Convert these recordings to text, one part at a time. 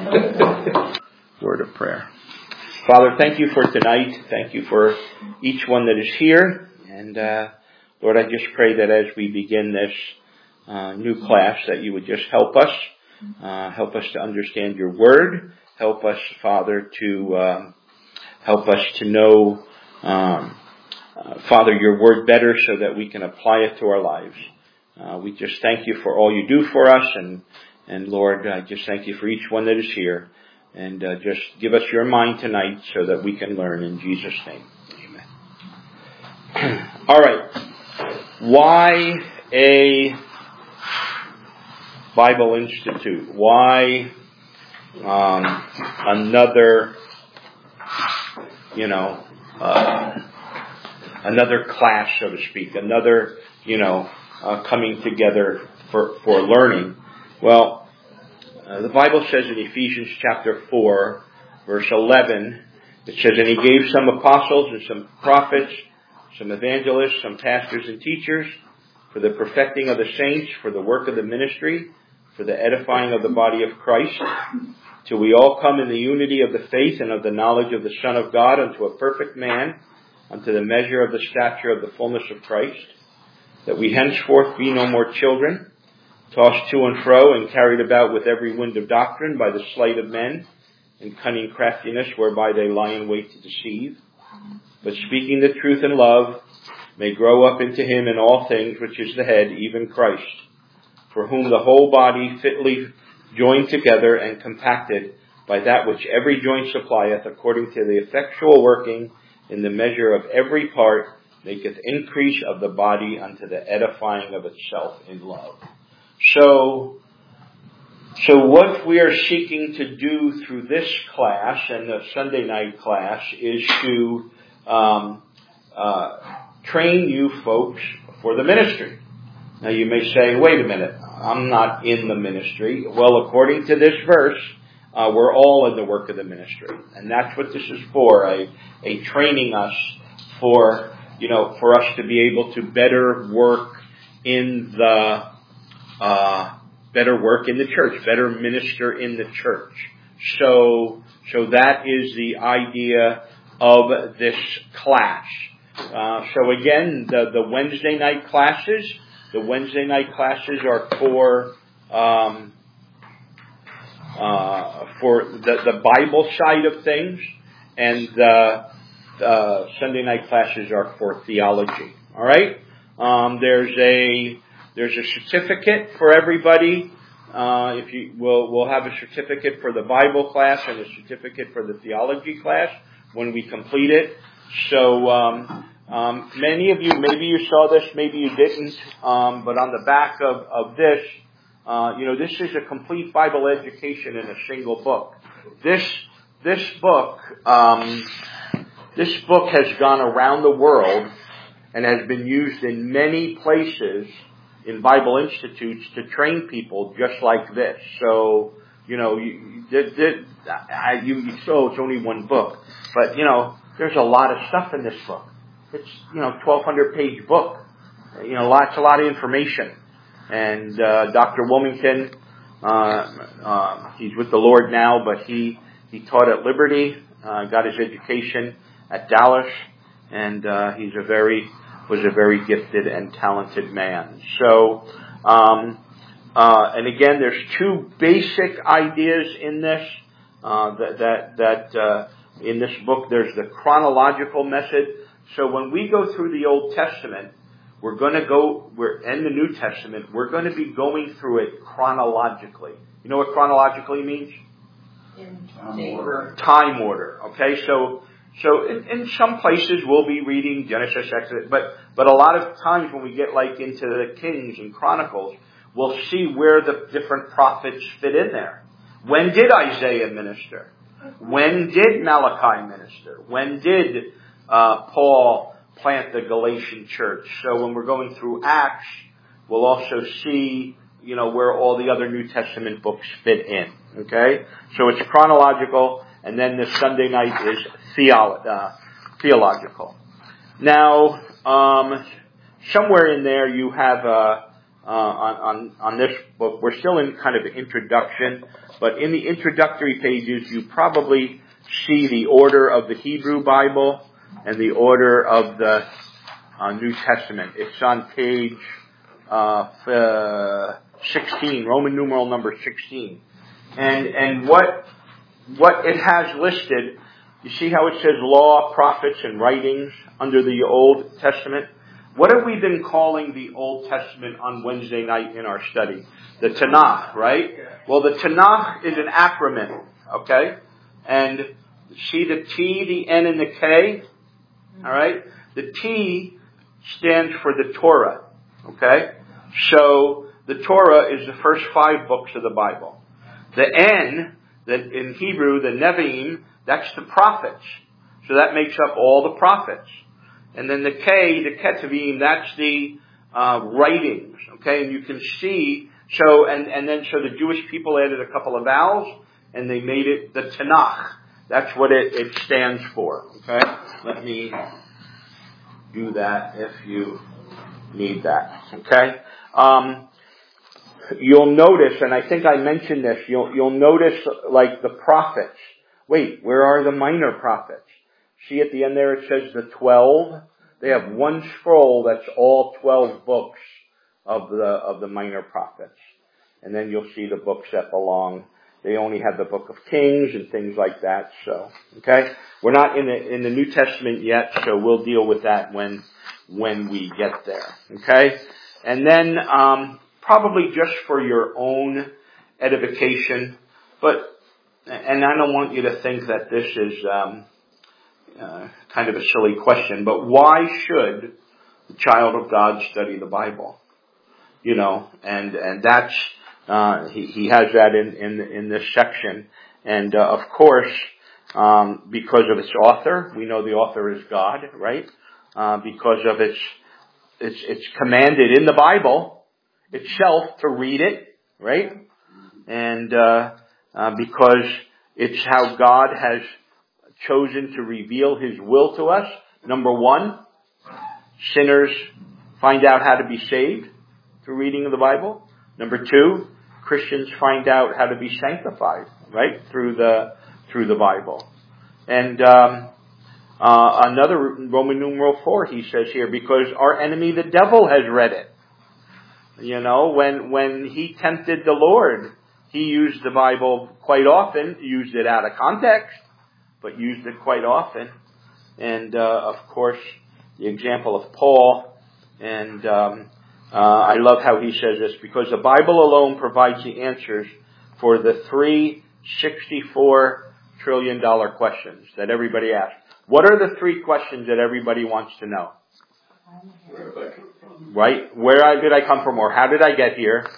Word of prayer. Father, thank you for tonight. Thank you for each one that is here. And Lord, I just pray that as we begin this new class, that you would just help us to understand your word. Help us, Father, to know, Father, your word better so that we can apply it to our lives. We just thank you for all you do for us, and Lord, I just thank you for each one that is here. And just give us your mind tonight so that we can learn in Jesus' name. Amen. All right. Why a Bible Institute? Why another class, so to speak, another, coming together for learning? Well, the Bible says in Ephesians chapter 4, verse 11, it says, "And he gave some apostles and some prophets, some evangelists, some pastors and teachers, for the perfecting of the saints, for the work of the ministry, for the edifying of the body of Christ, till we all come in the unity of the faith and of the knowledge of the Son of God, unto a perfect man, unto the measure of the stature of the fullness of Christ, that we henceforth be no more children, tossed to and fro and carried about with every wind of doctrine by the sleight of men and cunning craftiness whereby they lie in wait to deceive, but speaking the truth in love may grow up into him in all things which is the head, even Christ, for whom the whole body fitly joined together and compacted by that which every joint supplieth, according to the effectual working in the measure of every part, maketh increase of the body unto the edifying of itself in love." So what we are seeking to do through this class and the Sunday night class is to train you folks for the ministry. Now you may say, wait a minute, I'm not in the ministry. Well, according to this verse, we're all in the work of the ministry. And that's what this is for, a training us for us to be able to better work in the church, better minister in the church. So that is the idea of this class. So again, the Wednesday night classes are for the Bible side of things, and the Sunday night classes are for theology. All right. There's a certificate for everybody. We'll have a certificate for the Bible class and a certificate for the theology class when we complete it. So many of you, maybe you saw this, maybe you didn't, but on the back of this, this is a complete Bible education in a single book. This book has gone around the world and has been used in many places in Bible institutes to train people just like this. So, it's only one book, but there's a lot of stuff in this book. It's 1,200 page book. A lot of information. And Dr. Wilmington, he's with the Lord now, but he taught at Liberty, got his education at Dallas, and was a very gifted and talented man. So, and again, there's two basic ideas in this, in this book. There's the chronological method. So when we go through the Old Testament, and the New Testament, we're going to be going through it chronologically. You know what chronologically means? In order. Time order. Okay, so in some places we'll be reading Genesis, Exodus, but a lot of times when we get into the Kings and Chronicles, we'll see where the different prophets fit in there. When did Isaiah minister? When did Malachi minister? When did Paul plant the Galatian church? So when we're going through Acts, we'll also see, where all the other New Testament books fit in. Okay? So it's chronological, and then the Sunday night is theological. Now, somewhere in there you have on this book. We're still in kind of introduction, but in the introductory pages, you probably see the order of the Hebrew Bible and the order of the New Testament. It's on page 16, Roman numeral number 16. And what it has listed, you see how it says law, prophets, and writings under the Old Testament? What have we been calling the Old Testament on Wednesday night in our study? The Tanakh, right? Well, the Tanakh is an acronym, okay? And see the T, the N, and the K? Alright? The T stands for the Torah, okay? So, the Torah is the first 5 books of the Bible. The N, that in Hebrew, the Nevi'im, that's the prophets. So that makes up all the prophets. And then the K, the Ketuvim, that's the writings. Okay, and you can see, so the Jewish people added a couple of vowels, and they made it the Tanakh. That's what it stands for. Okay, let me do that if you need that. Okay. You'll notice, and I think I mentioned this, you'll notice like the prophets. Wait, where are the minor prophets? See at the end there it says the 12. They have one scroll that's all 12 books of the minor prophets. And then you'll see the books that belong. They only have the book of Kings and things like that. So, okay? We're not in the New Testament yet, so we'll deal with that when we get there. Okay? And then, probably just for your own edification, and I don't want you to think that this is kind of a silly question, but why should the child of God study the Bible? You know, and that's he has that in this section, and of course, because of its author, we know the author is God, right? Because of it's commanded in the Bible itself to read it, right? And because it's how God has chosen to reveal His will to us. Number 1, sinners find out how to be saved through reading of the Bible. Number 2, Christians find out how to be sanctified, right, through the Bible. And another Roman numeral 4, he says here, because our enemy the devil has read it. You know, when he tempted the Lord, he used the Bible quite often, used it out of context, but used it quite often. And of course, the example of Paul, and I love how he says this, because the Bible alone provides the answers for the 3 $64 trillion questions that everybody asks. What are the 3 questions that everybody wants to know? Right? Where did I come from, or how did I get here?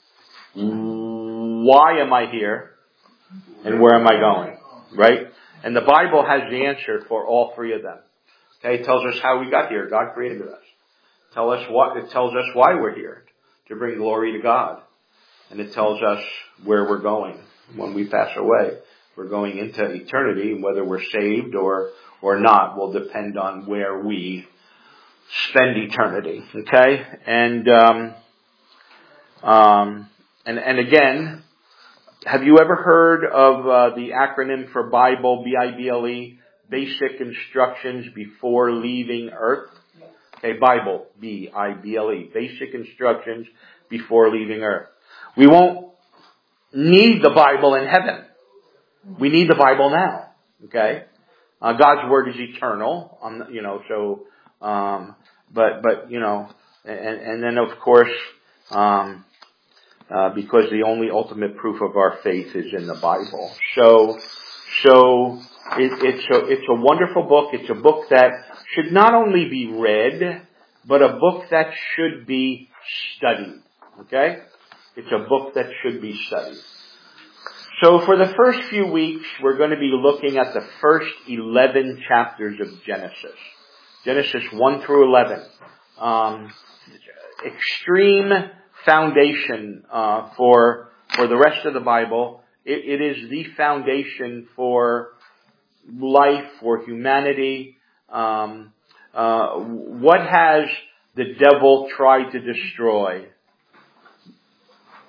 Why am I here? And where am I going? Right? And the Bible has the answer for all 3 of them. Okay, it tells us how we got here. God created us. It tells us why we're here, to bring glory to God. And it tells us where we're going when we pass away. We're going into eternity, and whether we're saved or not will depend on where we spend eternity. Okay? And again, have you ever heard of the acronym for Bible, BIBLE, Basic Instructions Before Leaving Earth? Okay, Bible, BIBLE, Basic Instructions Before Leaving Earth. We won't need the Bible in heaven. We need the Bible now. Okay? God's Word is eternal, but then of course, because the only ultimate proof of our faith is in the Bible. So it's a wonderful book. It's a book that should not only be read, but a book that should be studied. Okay? It's a book that should be studied. So for the first few weeks, we're going to be looking at the first 11 chapters of Genesis. Genesis 1 through 11. Extreme foundation for the rest of the Bible. It is the foundation for life, for humanity. What has the devil tried to destroy?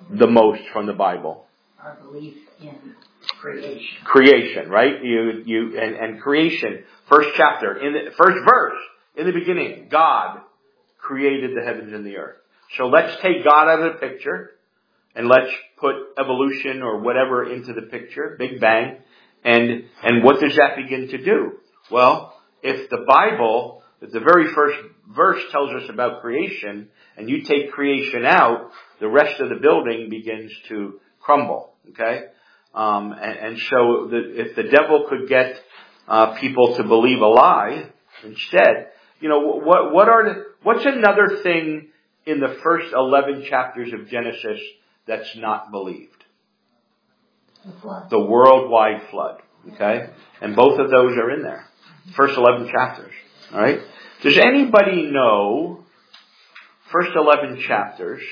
the most from the Bible? Our belief in creation. Creation, right? And creation, first chapter, in the first verse, in the beginning, God created the heavens and the earth. So let's take God out of the picture, and let's put evolution or whatever into the picture, Big Bang, and what does that begin to do? Well, if the Bible, if the very first verse tells us about creation, and you take creation out, the rest of the building begins to crumble, okay? And so if the devil could get people to believe a lie instead, what's another thing in the first 11 chapters of Genesis that's not believed? The flood. The worldwide flood, okay? And both of those are in there. First 11 chapters, all right? Does anybody know first 11 chapters?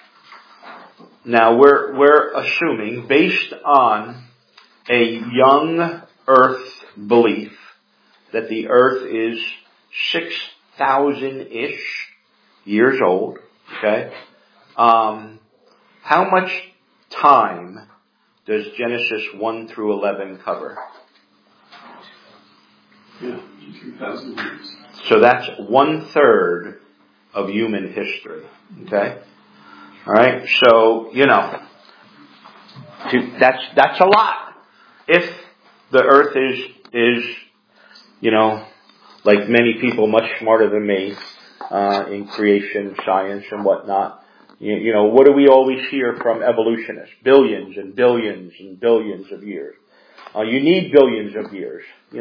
Now we're assuming, based on a young Earth belief, that the Earth is 6,000-ish years old. Okay, how much time does Genesis 1 through 11 cover? 2,000 years. So that's 1/3 of human history. Okay. All right, so, that's a lot. If the earth is, like many people much smarter than me, in creation, science, and whatnot, what do we always hear from evolutionists? Billions and billions and billions of years. You need billions of years,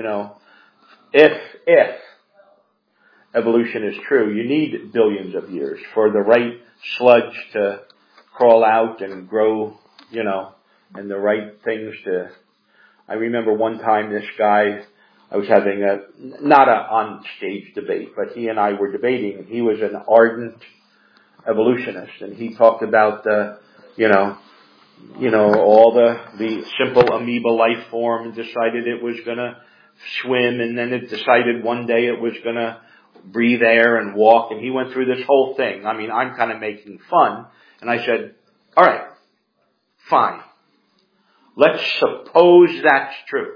if evolution is true, you need billions of years for the right sludge to crawl out and grow, and the right things to... I remember one time this guy, I was having not a on-stage debate, but he and I were debating, and he was an ardent evolutionist, and he talked about all the simple amoeba life form, and decided it was gonna swim, and then it decided one day it was gonna breathe air and walk, and he went through this whole thing. I mean, I'm kind of making fun, and I said, all right, fine. Let's suppose that's true.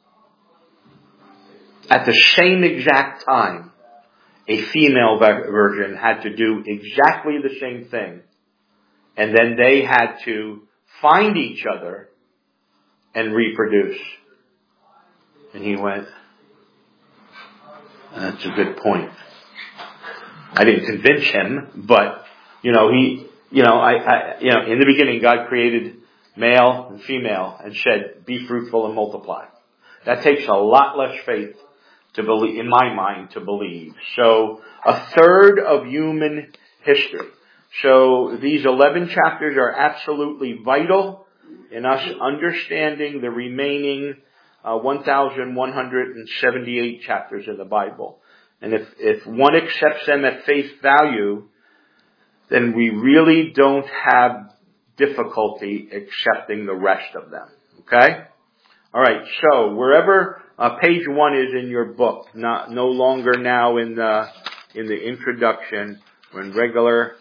At the same exact time, a female version had to do exactly the same thing, and then they had to find each other and reproduce. And he went, that's a good point. I didn't convince him, but, in the beginning God created male and female and said, be fruitful and multiply. That takes a lot less faith to believe, in my mind, to believe. So 1/3 of human history. So these 11 chapters are absolutely vital in us understanding the remaining 1,178 chapters in the Bible. And if one accepts them at face value, then we really don't have difficulty accepting the rest of them. Okay? All right. So wherever page 1 is in your book, no longer now in the introduction, or in regular.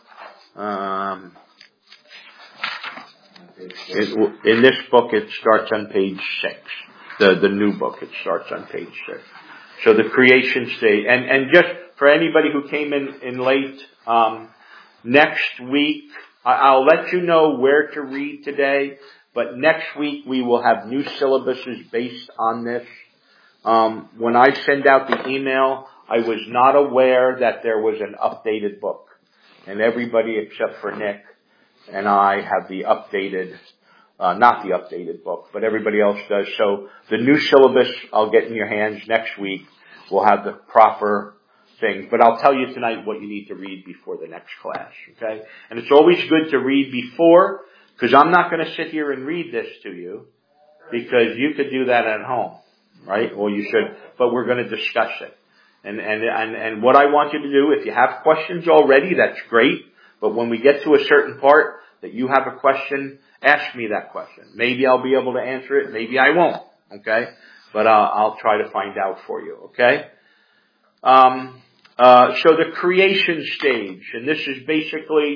In this book, it starts on page 6. The new book, it starts on page 6. So the creation stage, and just for anybody who came in late, next week, I'll let you know where to read today, but next week we will have new syllabuses based on this. When I send out the email, I was not aware that there was an updated book. And everybody except for Nick and I have the updated, not the updated book, but everybody else does. So the new syllabus I'll get in your hands next week. We'll have the proper things. But I'll tell you tonight what you need to read before the next class, okay? And it's always good to read before, because I'm not going to sit here and read this to you, because you could do that at home, right? Well, you should, but we're going to discuss it. And what I want you to do, if you have questions already, that's great. But when we get to a certain part that you have a question, ask me that question. Maybe I'll be able to answer it. Maybe I won't. Okay. But I'll try to find out for you. Okay. So the creation stage, and this is basically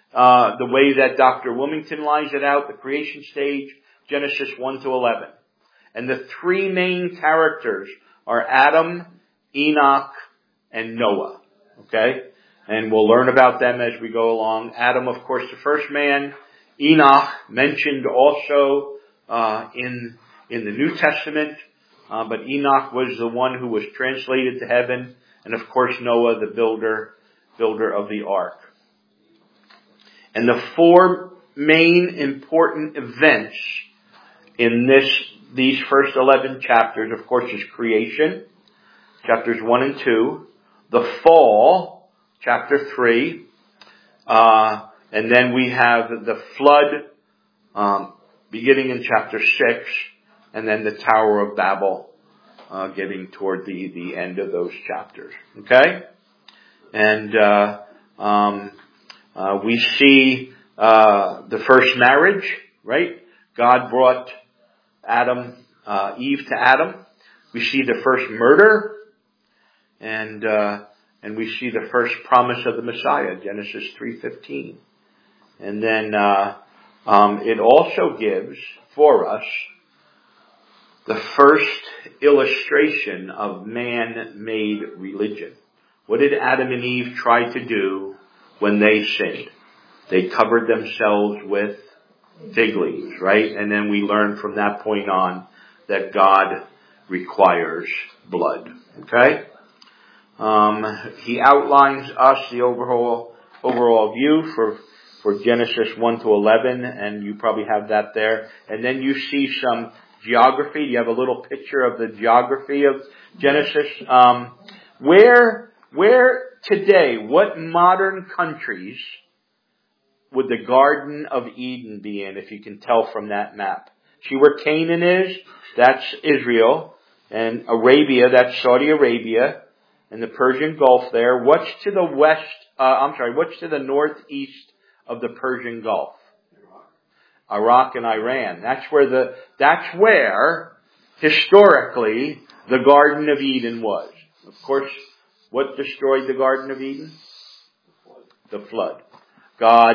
the way that Dr. Wilmington lines it out, the creation stage, Genesis 1 to 11. And the three main characters are Adam, Enoch, and Noah. Okay? And we'll learn about them as we go along. Adam, of course, the first man. Enoch, mentioned also in the New Testament. But Enoch was the one who was translated to heaven. And of course, Noah, the builder of the ark. And the four main important events in these first 11 chapters, of course, is creation, chapters 1 and 2, the fall, chapter 3, and then we have the flood, beginning in chapter 6, and then the Tower of Babel, getting toward the end of those chapters. Okay? And we see the first marriage, right? God brought Eve to Adam. We see the first murder, and we see the first promise of the Messiah, Genesis 3:15. And then it also gives for us the first illustration of man-made religion. What did Adam and Eve try to do when they sinned? They covered themselves with fig leaves, right? And then we learn from that point on that God requires blood. Okay? He outlines us the overall view for Genesis 1 to 11, and you probably have that there. And then you see some geography. You have a little picture of the geography of Genesis. Where today, what modern countries would the Garden of Eden be in, if you can tell from that map? See where Canaan is? That's Israel. And Arabia, that's Saudi Arabia. And the Persian Gulf there. What's to the what's to the northeast of the Persian Gulf? Iraq and Iran. That's where historically the Garden of Eden was. Of course, what destroyed the Garden of Eden? The flood. God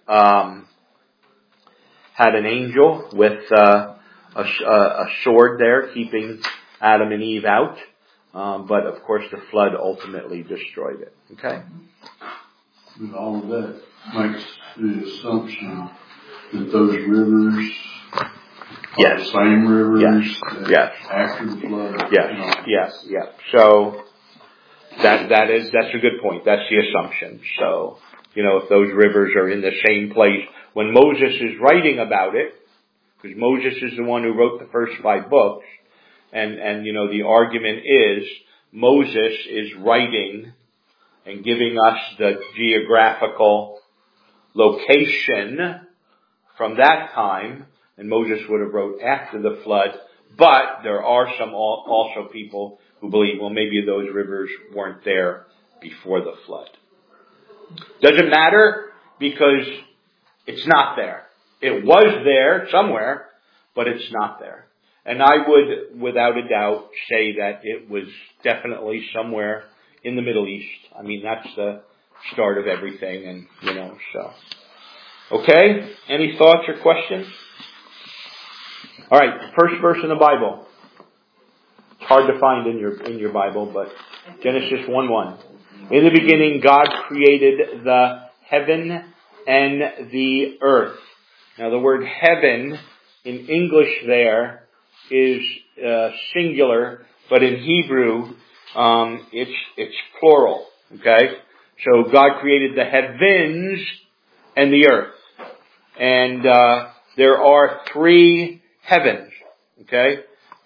had an angel with a sword there keeping Adam and Eve out. But of course the flood ultimately destroyed it. Okay? But all of that makes the assumption that those rivers are the same rivers after the flood. Yes. So that's a good point. That's the assumption. So, if those rivers are in the same place, when Moses is writing about it, because Moses is the one who wrote the first 5 books, and the argument is Moses is writing and giving us the geographical location from that time, and Moses would have wrote after the flood, but there are some also people who believe, well, maybe those rivers weren't there before the flood. Doesn't matter, because it's not there. It was there somewhere, but it's not there. And I would, without a doubt, say that it was definitely somewhere in the Middle East. I mean, that's the start of everything, and, so. Okay? Any thoughts or questions? Alright, first verse in the Bible. It's hard to find in your Bible, but Genesis 1:1. In the beginning, God created the heaven and the earth. Now, the word heaven in English there is singular, but in Hebrew, it's plural. Okay? So God created the heavens and the earth. And there are 3 heavens. Okay?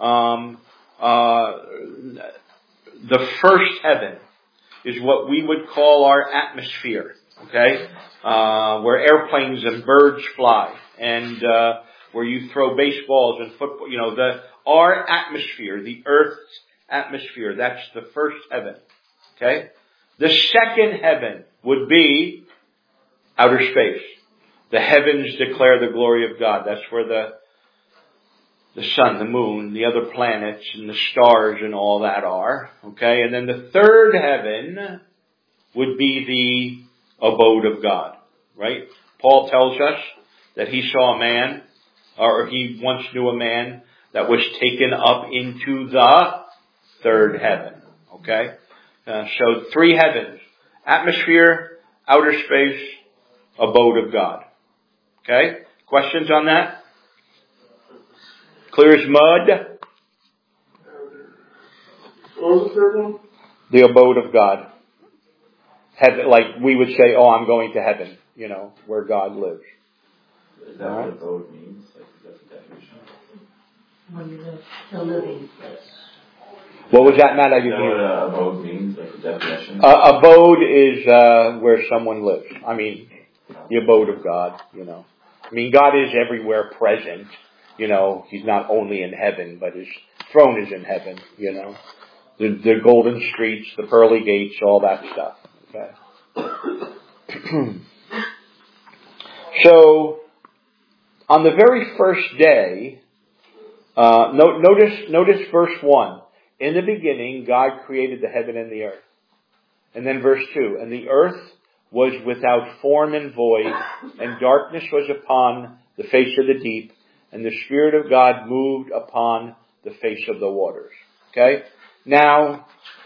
The first heaven is what we would call our atmosphere. Okay? Where airplanes and birds fly, and where you throw baseballs and football. Our atmosphere, the Earth's atmosphere, that's the first heaven. Okay? The second heaven would be outer space. The heavens declare the glory of God. That's where the sun, the moon, the other planets, and the stars and all that are. Okay? And then the third heaven would be the abode of God. Right? Paul tells us that he saw a man, or he once knew a man that was taken up into the third heaven. Okay? So 3 heavens. Atmosphere, outer space, abode of God. Okay? Questions on that? Clear as mud? What was the third one? The abode of God. Heaven, like we would say, oh, I'm going to heaven, where God lives. Is that what abode means? Like, that's the definition? When you live, the living place. What was that, Matt? I didn't You know hear. what abode means? Like the definition? Abode is where someone lives. I mean, the abode of God, I mean, God is everywhere present. He's not only in heaven, but His throne is in heaven, The golden streets, the pearly gates, all that stuff. Okay. So, on the very first day, notice verse 1. In the beginning, God created the heaven and the earth. And then verse 2. And the earth was without form and void, and darkness was upon the face of the deep, and the Spirit of God moved upon the face of the waters. Okay? Now,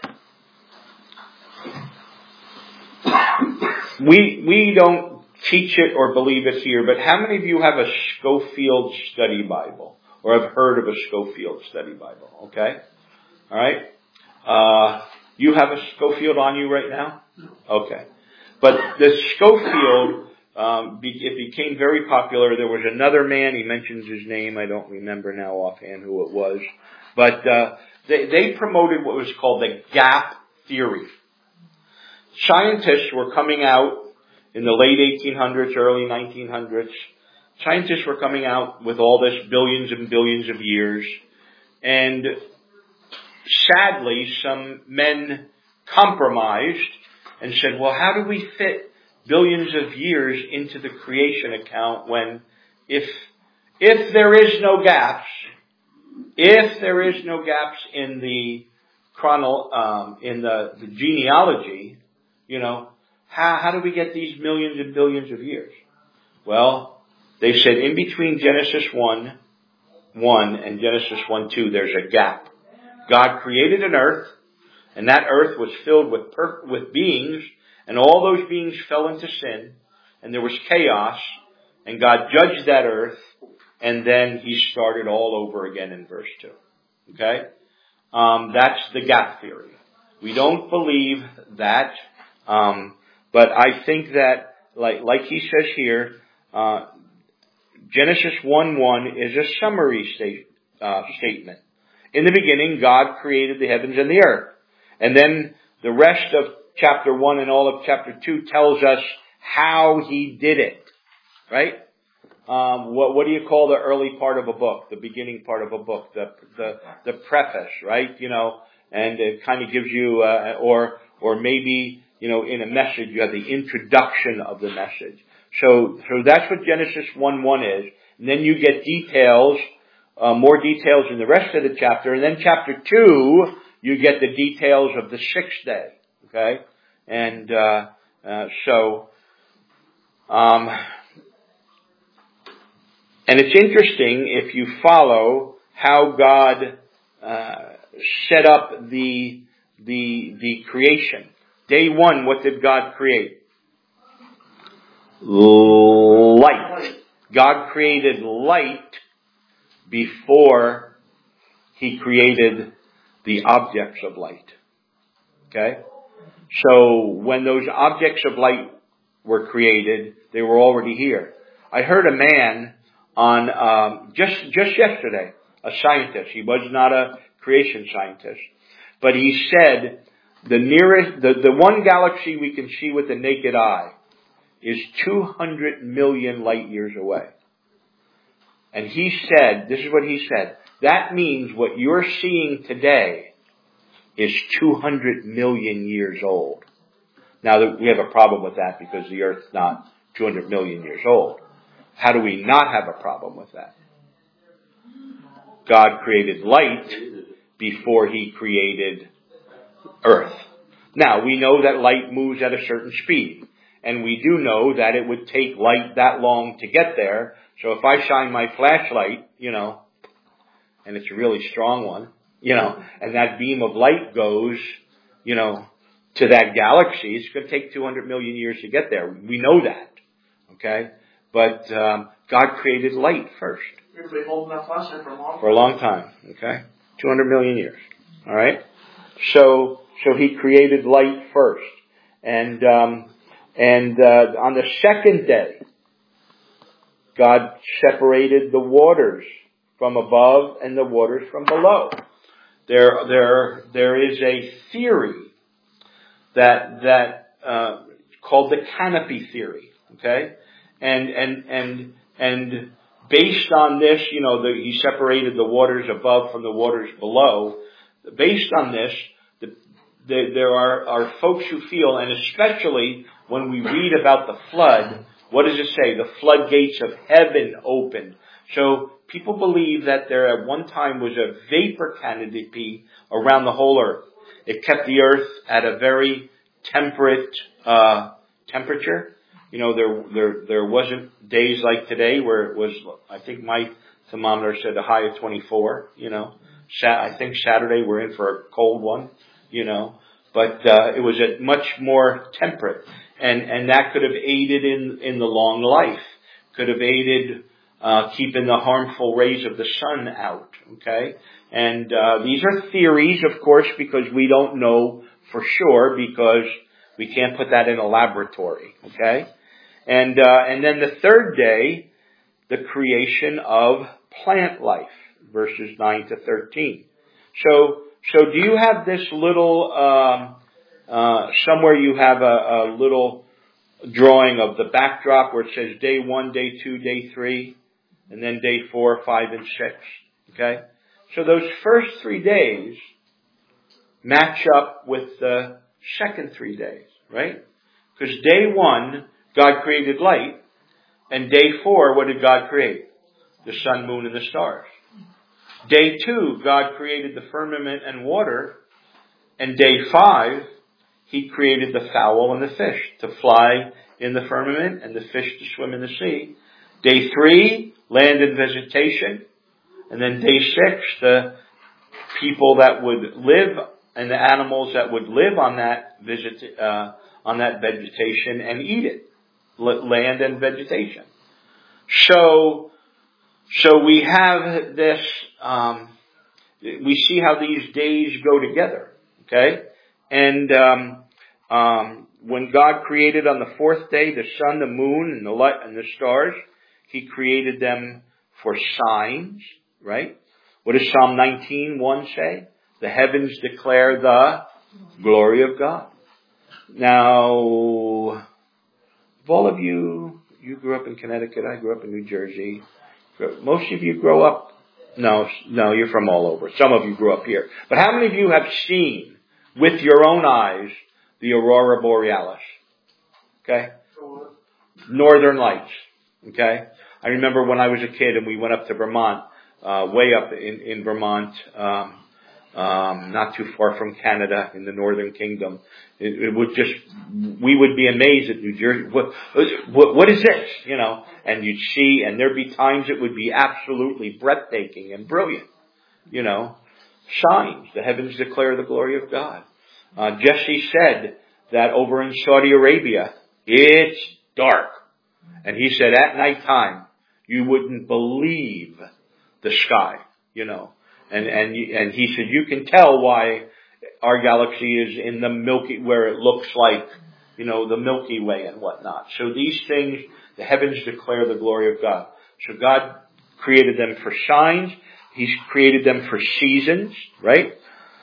we don't teach it or believe it here, but how many of you have a Scofield Study Bible? Or have heard of a Scofield Study Bible? Okay? Alright? You have a Scofield on you right now? Okay. But the Scofield, it became very popular. There was another man, he mentions his name, I don't remember now offhand who it was. But they promoted what was called the gap theory. Scientists were coming out in the late 1800s, early 1900s. Scientists were coming out with all this billions and billions of years. And sadly, some men compromised and said, well, how do we fit billions of years into the creation account when if there is no gaps, in the the genealogy, how do we get these millions and billions of years? Well, they said in between Genesis 1:1 and Genesis 1:2, there's a gap. God created an earth, and that earth was filled with beings, and all those beings fell into sin, and there was chaos, and God judged that earth, and then He started all over again in verse 2. Okay? That's the gap theory. We don't believe that, but I think that, like he says here, Genesis 1:1 is a summary statement. In the beginning, God created the heavens and the earth. And then the rest of chapter 1 and all of chapter 2 tells us how He did it. Right? What do you call the early part of a book? The beginning part of a book? The preface, right? And it kind of gives you, or maybe, in a message, you have the introduction of the message. So that's what Genesis 1:1 is. And then you get details, more details in the rest of the chapter. And then chapter 2, you get the details of the 6th day. Okay? And, and it's interesting if you follow how God, set up the creation. Day 1, what did God create? Light. God created light before He created the objects of light. Okay? So when those objects of light were created, they were already here. I heard a man on, just yesterday, a scientist. He was not a creation scientist. But he said the one galaxy we can see with the naked eye is 200 million light years away. And he said, this is what he said, that means what you're seeing today is 200 million years old. Now, we have a problem with that because the Earth's not 200 million years old. How do we not have a problem with that? God created light before He created Earth. Now, we know that light moves at a certain speed. And we do know that it would take light that long to get there. So if I shine my flashlight, and it's a really strong one, and that beam of light goes, to that galaxy, it's going to take 200 million years to get there. We know that. Okay? But God created light first. You're going to be holding that flashlight for a long time. Okay? 200 million years. All right? So He created light first. And on the second day, God separated the waters from above and the waters from below. There is a theory that called the canopy theory. Okay? And based on this, He separated the waters above from the waters below. Based on this, there are folks who feel, and especially when we read about the flood, what does it say? The floodgates of heaven opened. So people believe that there at one time was a vapor canopy around the whole earth. It kept the earth at a very temperate temperature. There wasn't days like today where it was, I think my thermometer said a high of 24, I think Saturday we're in for a cold one, but it was a much more temperate, and that could have aided in the long life, could have aided keeping the harmful rays of the sun out. Okay, and these are theories, of course, because we don't know for sure, because we can't put that in a laboratory. Okay, and then the third day, the creation of plant life, verses 9 to 13. So do you have this little, somewhere you have a little drawing of the backdrop where it says day 1, day 2, day 3, and then day 4, 5, and 6. Okay? So those first 3 days match up with the second 3 days, right? Because day 1, God created light, and day 4, what did God create? The sun, moon, and the stars. Day 2, God created the firmament and water. And day 5, He created the fowl and the fish to fly in the firmament and the fish to swim in the sea. Day 3, land and vegetation. And then day 6, the people that would live and the animals that would live on that vegetation and eat it. Land and vegetation. So we have this, we see how these days go together, okay? And when God created on the fourth day the sun, the moon, and the light and the stars, He created them for signs, right? What does Psalm 19:1 say? The heavens declare the glory of God. Now, if all of you grew up in Connecticut, I grew up in New Jersey. Most of you grow up, no, you're from all over. Some of you grew up here. But how many of you have seen with your own eyes the Aurora Borealis? Okay? Northern Lights. Okay? I remember when I was a kid and we went up to Vermont, way up in Vermont, not too far from Canada in the Northern Kingdom. It would we would be amazed at New Jersey. What is this? And you'd see, and there'd be times it would be absolutely breathtaking and brilliant. Signs. The heavens declare the glory of God. Jesse said that over in Saudi Arabia, it's dark. And he said at nighttime, you wouldn't believe the sky, And he said, you can tell why our galaxy is in the Milky, where it looks like, the Milky Way and whatnot. So these things, the heavens declare the glory of God. So God created them for signs. He's created them for seasons, right?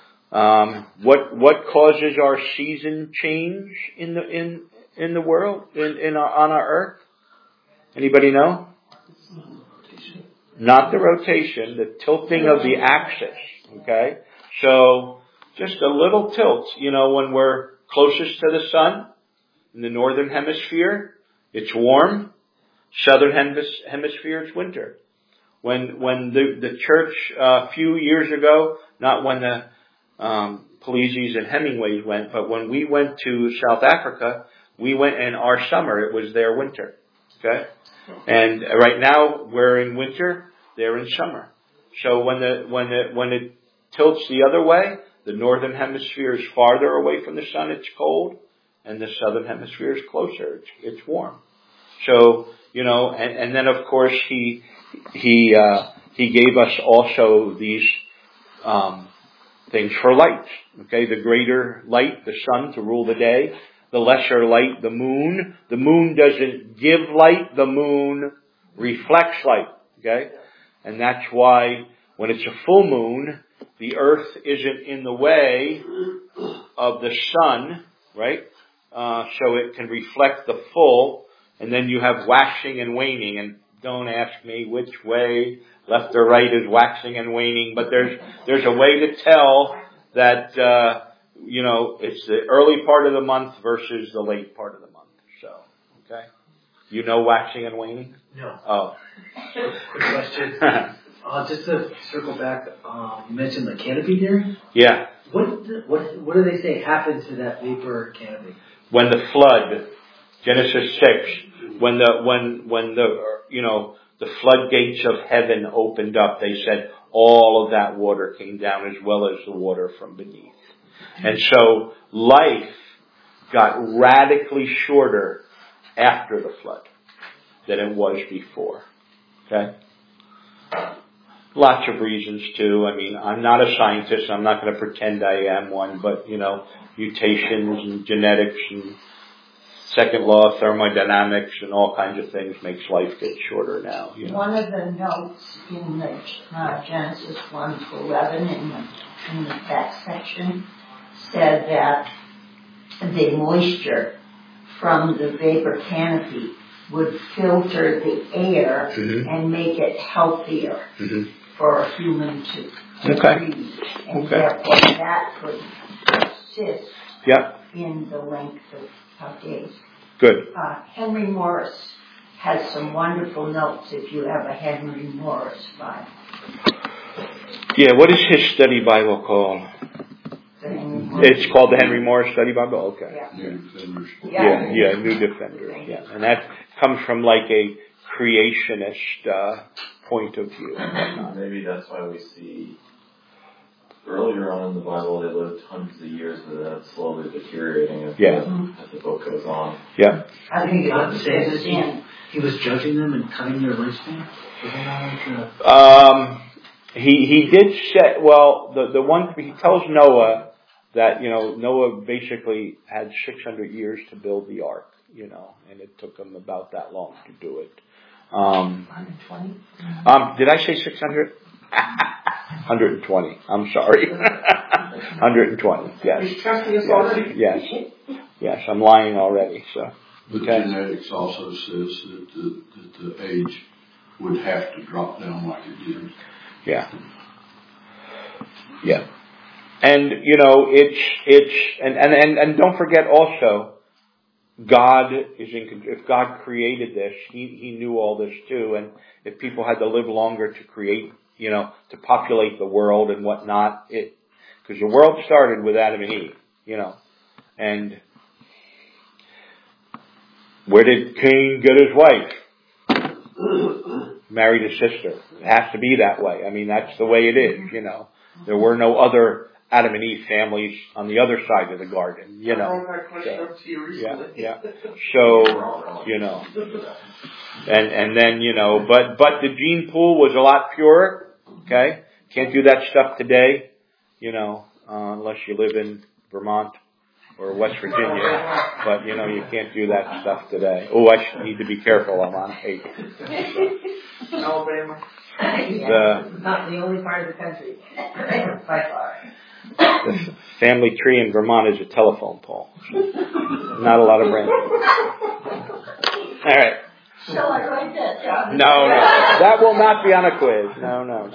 What causes our season change in the world, on our earth? Anybody know? Not the rotation, the tilting of the axis. Okay? So, just a little tilt. When we're closest to the sun, in the northern hemisphere, it's warm. Southern hemisphere, it's winter. When the church, a few years ago, not when the Paleses and Hemingways went, but when we went to South Africa, we went in our summer, it was their winter. Okay? And right now we're in winter, they're in summer. So when it tilts the other way, the northern hemisphere is farther away from the sun, it's cold, and the southern hemisphere is closer, it's warm. So, and then of course he gave us also these things for light. Okay, the greater light, the sun, to rule the day. The lesser light, the moon. The moon doesn't give light, the moon reflects light. Okay? And that's why when it's a full moon, the earth isn't in the way of the sun, right? So it can reflect the full, and then you have waxing and waning. And don't ask me which way, left or right, is waxing and waning, but there's a way to tell that, it's the early part of the month versus the late part of the month. So, okay. You know waxing and waning? No. Oh. Quick question. Just to circle back, you mentioned the canopy there. Yeah. What do they say happened to that vapor canopy? When the flood, Genesis 6, when the floodgates of heaven opened up, they said all of that water came down as well as the water from beneath. And so life got radically shorter after the flood than it was before. Okay? Lots of reasons too. I mean, I'm not a scientist. I'm not going to pretend I am one, but mutations and genetics and second law of thermodynamics and all kinds of things makes life get shorter now. One of the notes in the Genesis 1-11 in the back section said that the moisture from the vapor canopy would filter the air and make it healthier for a human to breathe. And therefore that could persist in the length of days. Good. Henry Morris has some wonderful notes if you have a Henry Morris Bible. Yeah, what is his study Bible called? It's called the Henry Morris Study Bible? Okay. Yeah, New Defender. Yeah. And that comes from like a creationist point of view. Maybe that's why we see earlier on in the Bible they lived hundreds of years, but that's slowly deteriorating as the book goes on. Yeah. I think God says he was judging them and cutting their lifespan. He did say, the one, he tells Noah that, Noah basically had 600 years to build the ark, and it took him about that long to do it. 120? Did I say 600? 120. I'm sorry. 120. Yes. He's trusting us already. Yes. I'm lying already. So. But genetics also says that the age would have to drop down like it did. Yeah. And and don't forget also, God is in control. If God created this, He knew all this too. And if people had to live longer to create, to populate the world and whatnot, because the world started with Adam and Eve, and where did Cain get his wife? Married his sister. It has to be that way. I mean, that's the way it is, There were no other Adam and Eve families on the other side of the garden, I brought that question up to you recently. So, and then, but the gene pool was a lot purer, okay? Can't do that stuff today, unless you live in Vermont or West Virginia, but, you can't do that stuff today. Oh, I need to be careful, I'm on 8. Alabama. Not the only part of the country, by far. The family tree in Vermont is a telephone pole. Not a lot of branches. All right. Shall I write that down? No. That will not be on a quiz. No.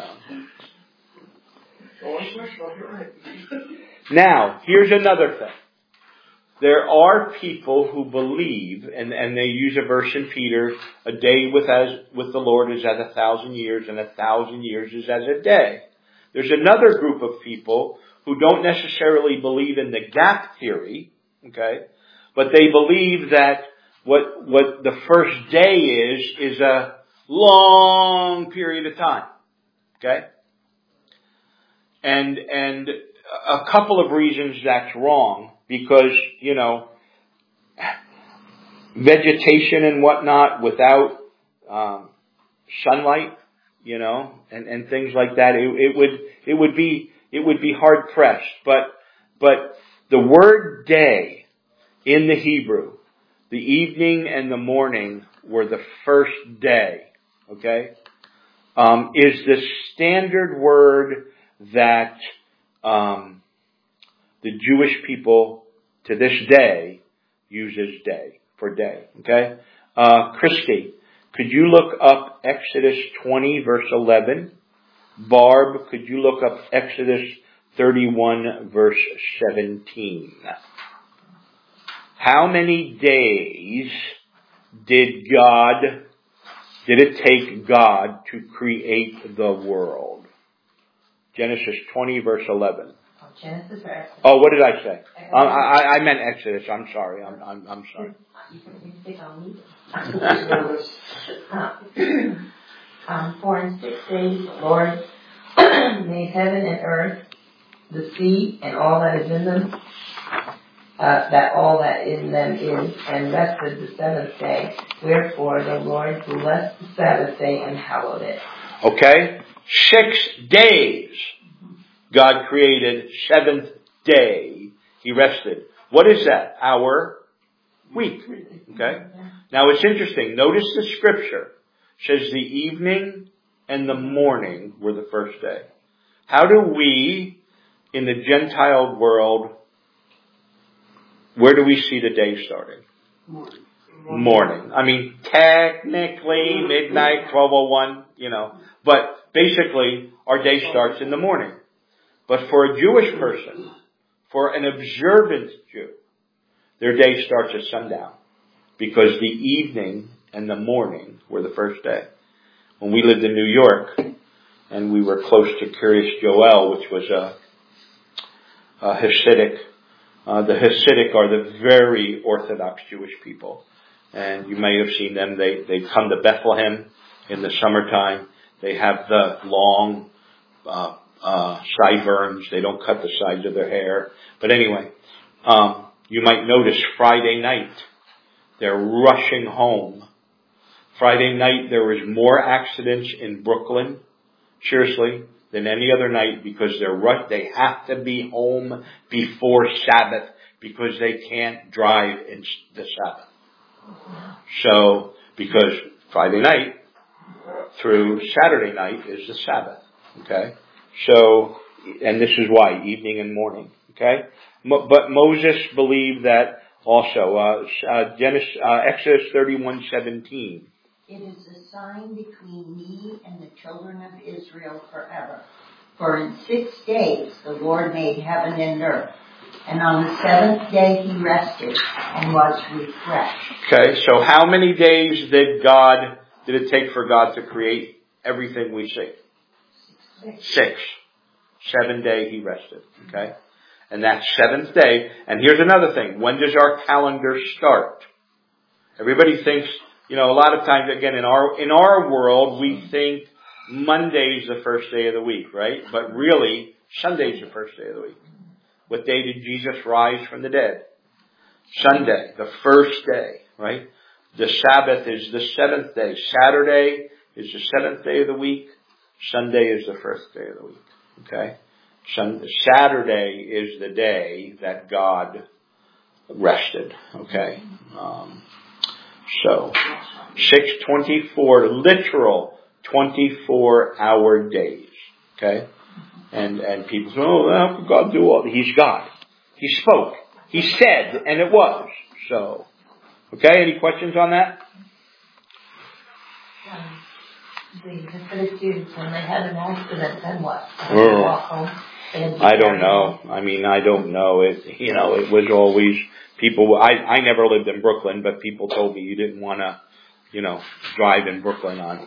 Now, here's another thing. There are people who believe, and they use a verse in Peter, a day with the Lord is as 1,000 years, and 1,000 years is as a day. There's another group of people who don't necessarily believe in the gap theory, okay, But they believe that what the first day is a long period of time. Okay? And a couple of reasons that's wrong, because, vegetation and whatnot without sunlight, and things like that, it would be hard pressed. But the word day in the Hebrew, the evening and the morning were the first day. Okay, is the standard word that the Jewish people to this day uses day for day. Okay, Christy, could you look up Exodus 20 verse 11? Barb, could you look up Exodus 31 verse 17? How many days did it take God to create the world? Genesis 20 verse 11. Genesis or Exodus? Oh, what did I say? I meant Exodus. I'm sorry. I'm sorry. You think I'll need it? 4 and 6 days, the Lord made heaven and earth, the sea, and all that is in them, all that in them is, and rested the seventh day. Wherefore the Lord blessed the Sabbath day and hallowed it. Okay? 6 days God created, 7th day He rested. What is that? Our week. Okay? Now it's interesting. Notice the scripture says the evening and the morning were the first day. How do we, in the Gentile world, where do we see the day starting? Morning. I mean, technically midnight, 12:01, but basically our day starts in the morning. But for a Jewish person, for an observant Jew, their day starts at sundown, because the evening and the morning were the first day. When we lived in New York, and we were close to Kiryas Joel, which was a Hasidic, the Hasidic are the very Orthodox Jewish people. And you may have seen them. They come to Bethlehem in the summertime. They have the long sideburns. They don't cut the sides of their hair. But anyway, you might notice Friday night, they're rushing home. Friday night, there was more accidents in Brooklyn, seriously, than any other night, because they have to be home before Sabbath, because they can't drive in the Sabbath. So, because Friday night through Saturday night is the Sabbath. Okay? So, and this is why, evening and morning. Okay? But Moses believed that also. Exodus 31:17. It is a sign between me and the children of Israel forever. For in 6 days the Lord made heaven and earth, and on the 7th day He rested and was refreshed. Okay, so how many days did it take for God to create everything we see? 6. 7th day He rested. Okay, and that 7th day. And here's another thing: when does our calendar start? Everybody thinks. A lot of times, again, in our world, we think Monday's the first day of the week, right? But really, Sunday's the first day of the week. What day did Jesus rise from the dead? Sunday, the first day, right? The Sabbath is the 7th day. Saturday is the 7th day of the week. Sunday is the first day of the week. Okay? Saturday is the day that God rested. Okay? So, 624, literal 24-hour days. Okay? And people say, how could God do all that? He's God. He spoke. He said, and it was. So, okay, any questions on that? The Hasidic students, when they had an accident, then what? They walk home? I don't know. I don't know. It was always people. I never lived in Brooklyn, but people told me you didn't want to, drive in Brooklyn on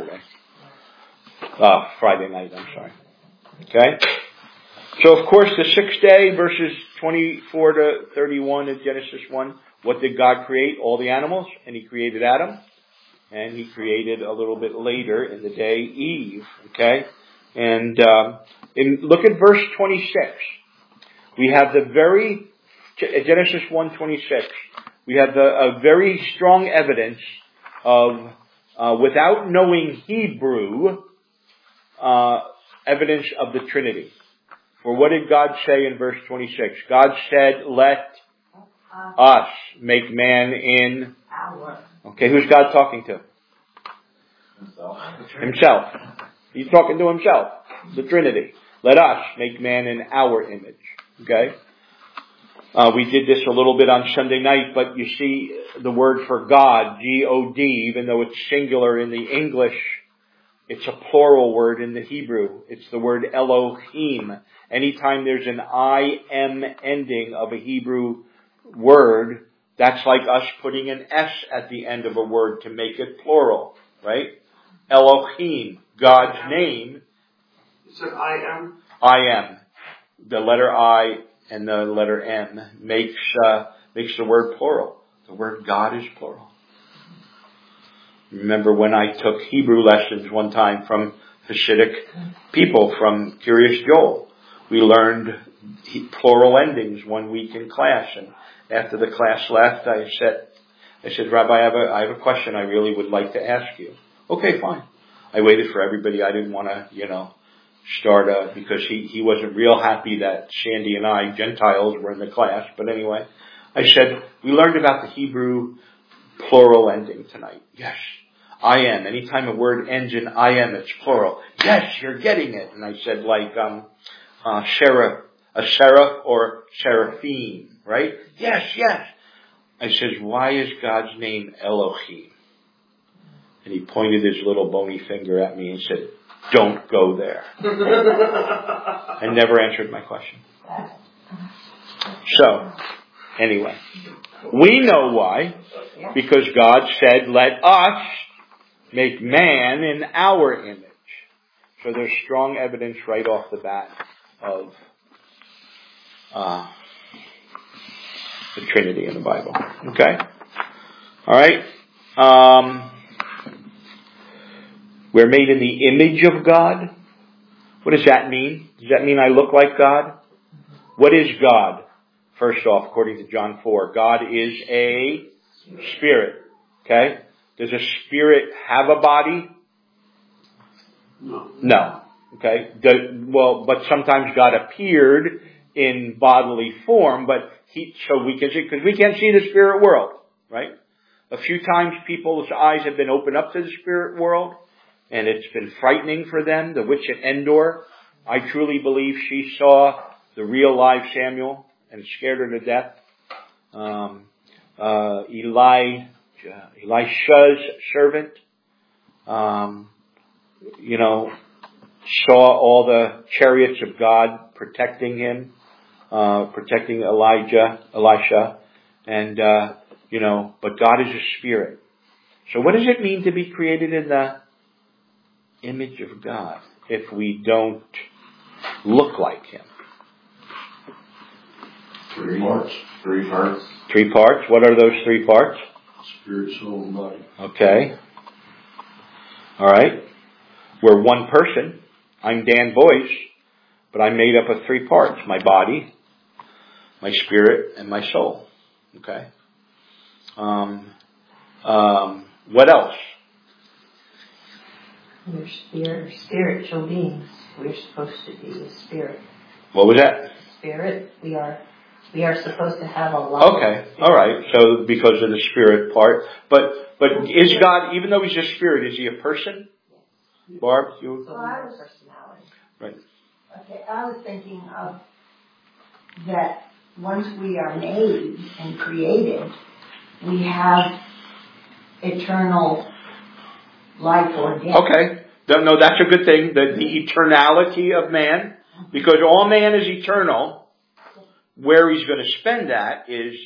Friday night. I'm sorry. Okay. So of course the 6th day, verses 24 to 31 in Genesis 1, what did God create? All the animals, and He created Adam, and He created a little bit later in the day Eve. Okay, and look at verse 26. We have Genesis 1:26. We have a very strong evidence of, without knowing Hebrew, evidence of the Trinity. For what did God say in verse 26? God said, let us make man in our. Okay, who's God talking to? Himself. He's talking to Himself. The Trinity. Let us make man in our image. Okay? We did this a little bit on Sunday night, but you see the word for God, G-O-D, even though it's singular in the English, it's a plural word in the Hebrew. It's the word Elohim. Anytime there's an I-M ending of a Hebrew word, that's like us putting an S at the end of a word to make it plural, right? Elohim, God's name. You said I am? I am. The letter I and the letter M makes the word plural. The word God is plural. Remember when I took Hebrew lessons one time from Hasidic people from Curious Joel. We learned plural endings 1 week in class, and after the class left, I said, Rabbi, I have a question I really would like to ask you. Okay, fine. I waited for everybody. I didn't want to, start because he wasn't real happy that Sandy and I, Gentiles, were in the class. But anyway, I said, we learned about the Hebrew plural ending tonight. Yes. I am. Anytime a word ends in I am, it's plural. Yes, you're getting it. And I said like, seraph or seraphim, right? Yes. I said, why is God's name Elohim? And he pointed his little bony finger at me and said, don't go there. I never answered my question. So, anyway, we know why. Because God said, let us make man in our image. So there's strong evidence right off the bat of the Trinity in the Bible. Okay? Alright. We're made in the image of God. What does that mean? Does that mean I look like God? What is God? First off, according to John 4, God is a spirit. Okay? Does a spirit have a body? No. Okay? But sometimes God appeared in bodily form, but so we can see, because we can't see the spirit world, right? A few times people's eyes have been opened up to the spirit world, and it's been frightening for them. The witch at Endor, I truly believe she saw the real live Samuel and scared her to death. Elisha's servant, saw all the chariots of God protecting him, protecting Elisha, and, but God is a spirit. So what does it mean to be created in the image of God if we don't look like Him? 3 parts. 3 parts. 3 parts. What are those 3 parts? Spirit, soul, and body. Okay. All right. We're one person. I'm Dan Boyce, but I'm made up of 3 parts. My body, my spirit, and my soul. Okay. What else? We're spiritual beings. We're supposed to be a spirit. What was that? Spirit. We are supposed to have a life. Okay. All right. So because of the spirit part, but is God, even though He's a spirit, is He a person? Barb, you? So I was personality. Right. Okay. I was thinking of that once we are made and created, we have eternal life or death. Okay. No, that's a good thing. The eternality of man, because all man is eternal. Where he's going to spend that is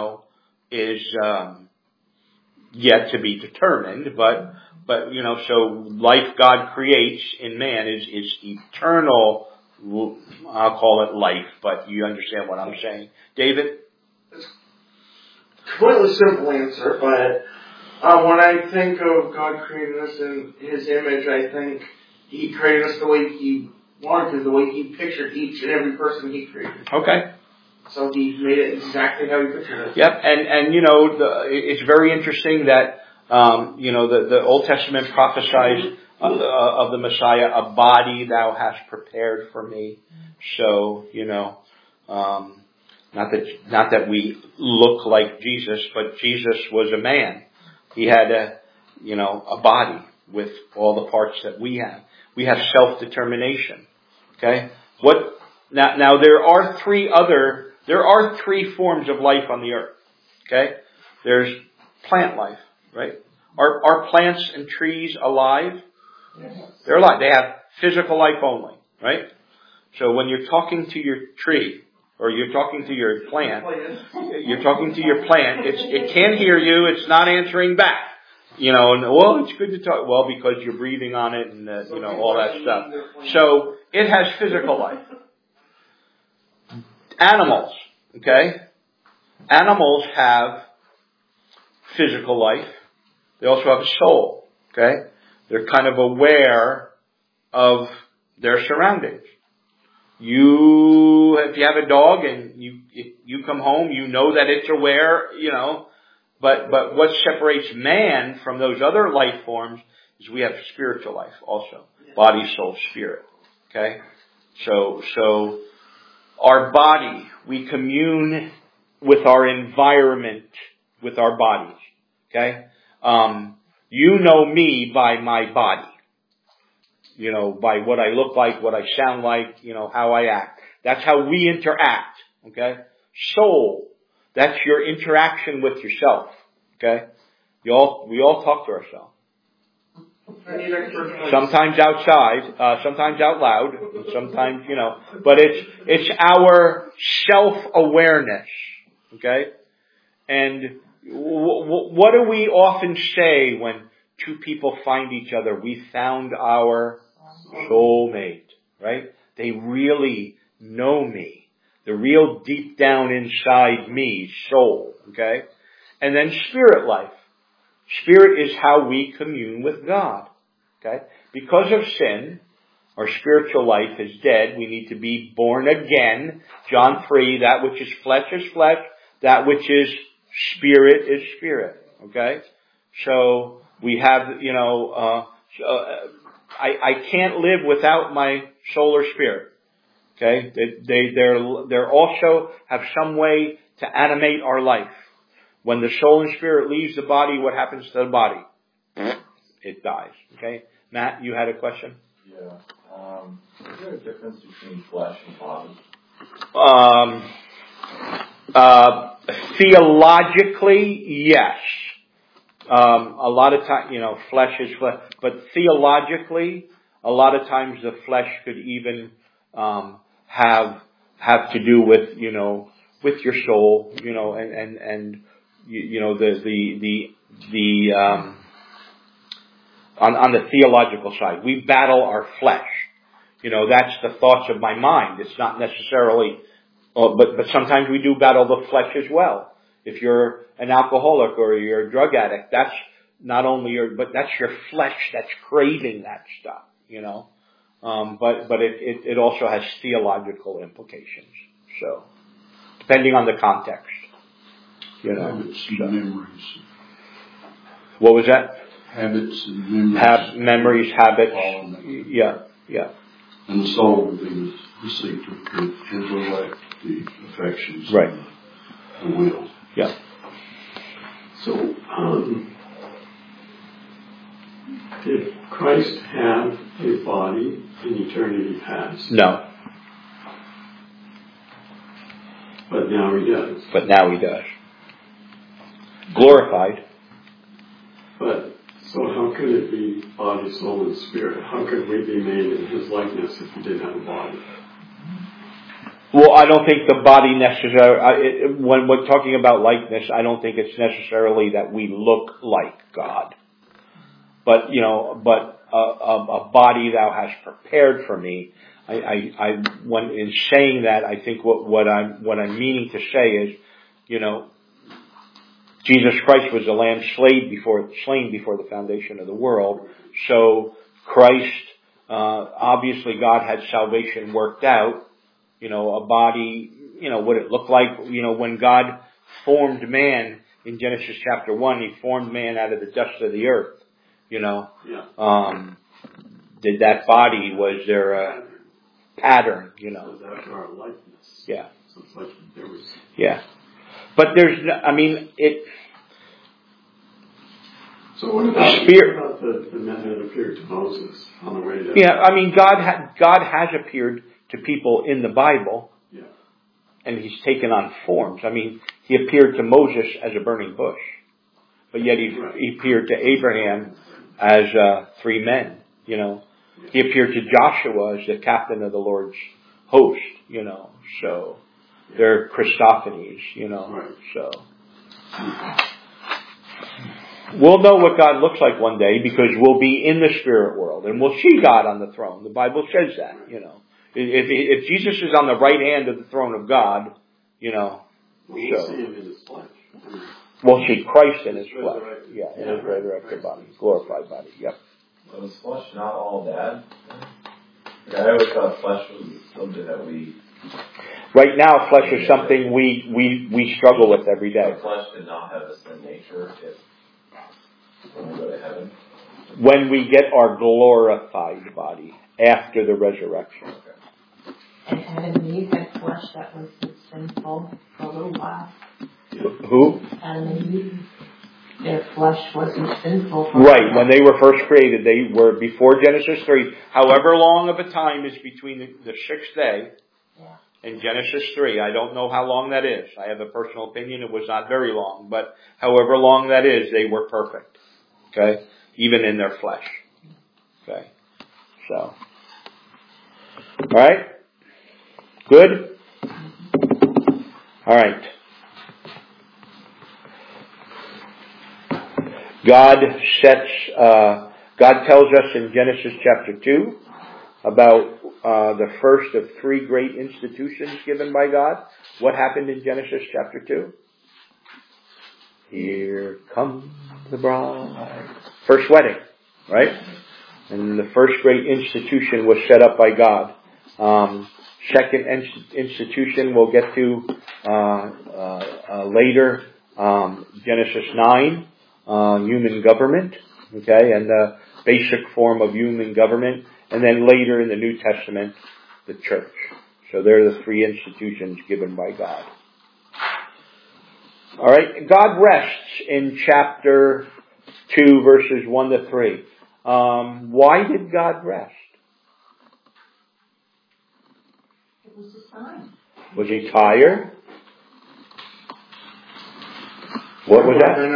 yet to be determined. But so life God creates in man is eternal. I'll call it life, but you understand what I'm saying, David? completely simple answer, but when I think of God creating us in His image, I think He created us the way He wanted to, the way He pictured each and every person He created. Okay. So He made it exactly how He pictured it. Yep, and it's very interesting that the Old Testament prophesies of the Messiah, a body Thou hast prepared for me. So not that we look like Jesus, but Jesus was a man. He had a body with all the parts that we have. We have self-determination. Okay? Now there are three forms of life on the earth. Okay? There's plant life, right? Are plants and trees alive? Yes. They're alive. They have physical life only, right? So when you're talking to your tree, or you're talking to your plant, it can't hear you, it's not answering back. It's good to talk, because you're breathing on it and, all that stuff. So, it has physical life. Animals, okay? Animals have physical life. They also have a soul, okay? They're kind of aware of their surroundings. If you have a dog and you come home, you know that it's aware, but what separates man from those other life forms is we have spiritual life also. Body, soul, spirit. Okay? So our body, we commune with our environment, with our bodies. Okay? You know me by my body. By what I look like, what I sound like, how I act. That's how we interact. Okay? Soul. That's your interaction with yourself. Okay? We all talk to ourselves. Sometimes outside, sometimes out loud, sometimes, but it's our self-awareness. Okay? And what do we often say when two people find each other? We found our soulmate, right? They really know me. The real deep down inside me, soul, okay? And then spirit life. Spirit is how we commune with God, okay? Because of sin, our spiritual life is dead. We need to be born again. John 3, that which is flesh, that which is spirit, okay? So, we have, I can't live without my soul or spirit. Okay? They're also have some way to animate our life. When the soul and spirit leaves the body, what happens to the body? It dies. Okay? Matt, you had a question? Yeah. Is there a difference between flesh and body? Theologically, yes. A lot of times, flesh is flesh, but theologically, a lot of times the flesh could even have to do with with your soul, and on the theological side, we battle our flesh. That's the thoughts of my mind. It's not necessarily, but sometimes we do battle the flesh as well. If you're an alcoholic or you're a drug addict, that's not only but that's your flesh that's craving that stuff, But it also has theological implications. So, depending on the context, Habits and memories. What was that? Habits and memories. Memories, habits. Yeah. And the soul would be the seat of the intellect, the affections, right, the will. Yeah. So, did Christ have a body in eternity past? No. But now he does. Glorified. But, so how could it be body, soul, and spirit? How could we be made in His likeness if He didn't have a body? Well, I don't think the body necessarily, when we're talking about likeness, I don't think it's necessarily that we look like God. But, a body Thou hast prepared for me. When in saying that, I think what I'm meaning to say is, Jesus Christ was the lamb slain before the foundation of the world. So Christ, obviously God had salvation worked out. A body, what it looked like, when God formed man in Genesis chapter 1, He formed man out of the dust of the earth. Did that body, was there a pattern, So that's our likeness. Yeah. So it's like there was... Yeah. But there's, So what about the men that appeared to Moses on the way to... Yeah, God has appeared to people in the Bible. Yeah. And He's taken on forms. He appeared to Moses as a burning bush. But yet He appeared to Abraham as 3 men, He appeared to Joshua as the captain of the Lord's host, So they're Christophanies, Right. So we'll know what God looks like one day because we'll be in the spirit world and we'll see God on the throne. The Bible says that, If Jesus is on the right hand of the throne of God, we'll see Him in His flesh. We'll see Christ in His flesh. Yeah, in His resurrected body, glorified body. Yep. So is flesh not all bad? I always thought flesh was something that we... Right now, flesh is something we struggle with every day. So flesh did not have a sin nature when we go to heaven? When we get our glorified body after the resurrection. Okay. And Adam and Eve had flesh that was sinful for a little while. Who? Adam and Eve. Their flesh wasn't sinful. Right, when they were first created, they were before Genesis 3. However long of a time is between the 6th day and Genesis 3. I don't know how long that is. I have a personal opinion. It was not very long. But however long that is, they were perfect. Okay? Even in their flesh. Okay? So. Alright? Good? Alright. God tells us in Genesis chapter 2 about the first of 3 great institutions given by God. What happened in Genesis chapter 2? Here comes the bride. First wedding, right? And the first great institution was set up by God. Second institution we'll get to later. Genesis 9. Human government, okay, and the basic form of human government, and then later in the New Testament, the church. So they're the 3 institutions given by God. Alright, God rests in chapter 2, verses 1 to 3. Why did God rest? It was a sign. Was He tired? What was that?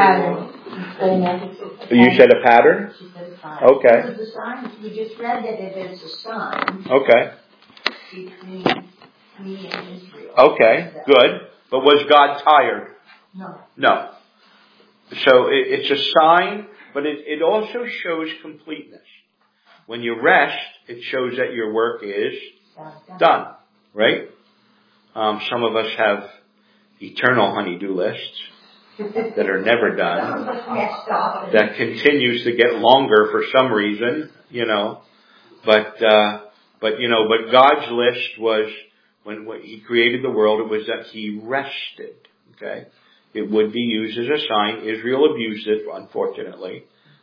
You said a pattern? She said a sign. Okay. It was a sign. We just read that it is a sign. Okay. Between me and Israel. Okay, good. But was God tired? No. No. So it's a sign, but it also shows completeness. When you rest, it shows that your work is done. Right? Some of us have eternal honey-do lists that are never done, that continues to get longer for some reason, but God's list was, when He created the world, it was that He rested, okay? It would be used as a sign. Israel abused it, unfortunately,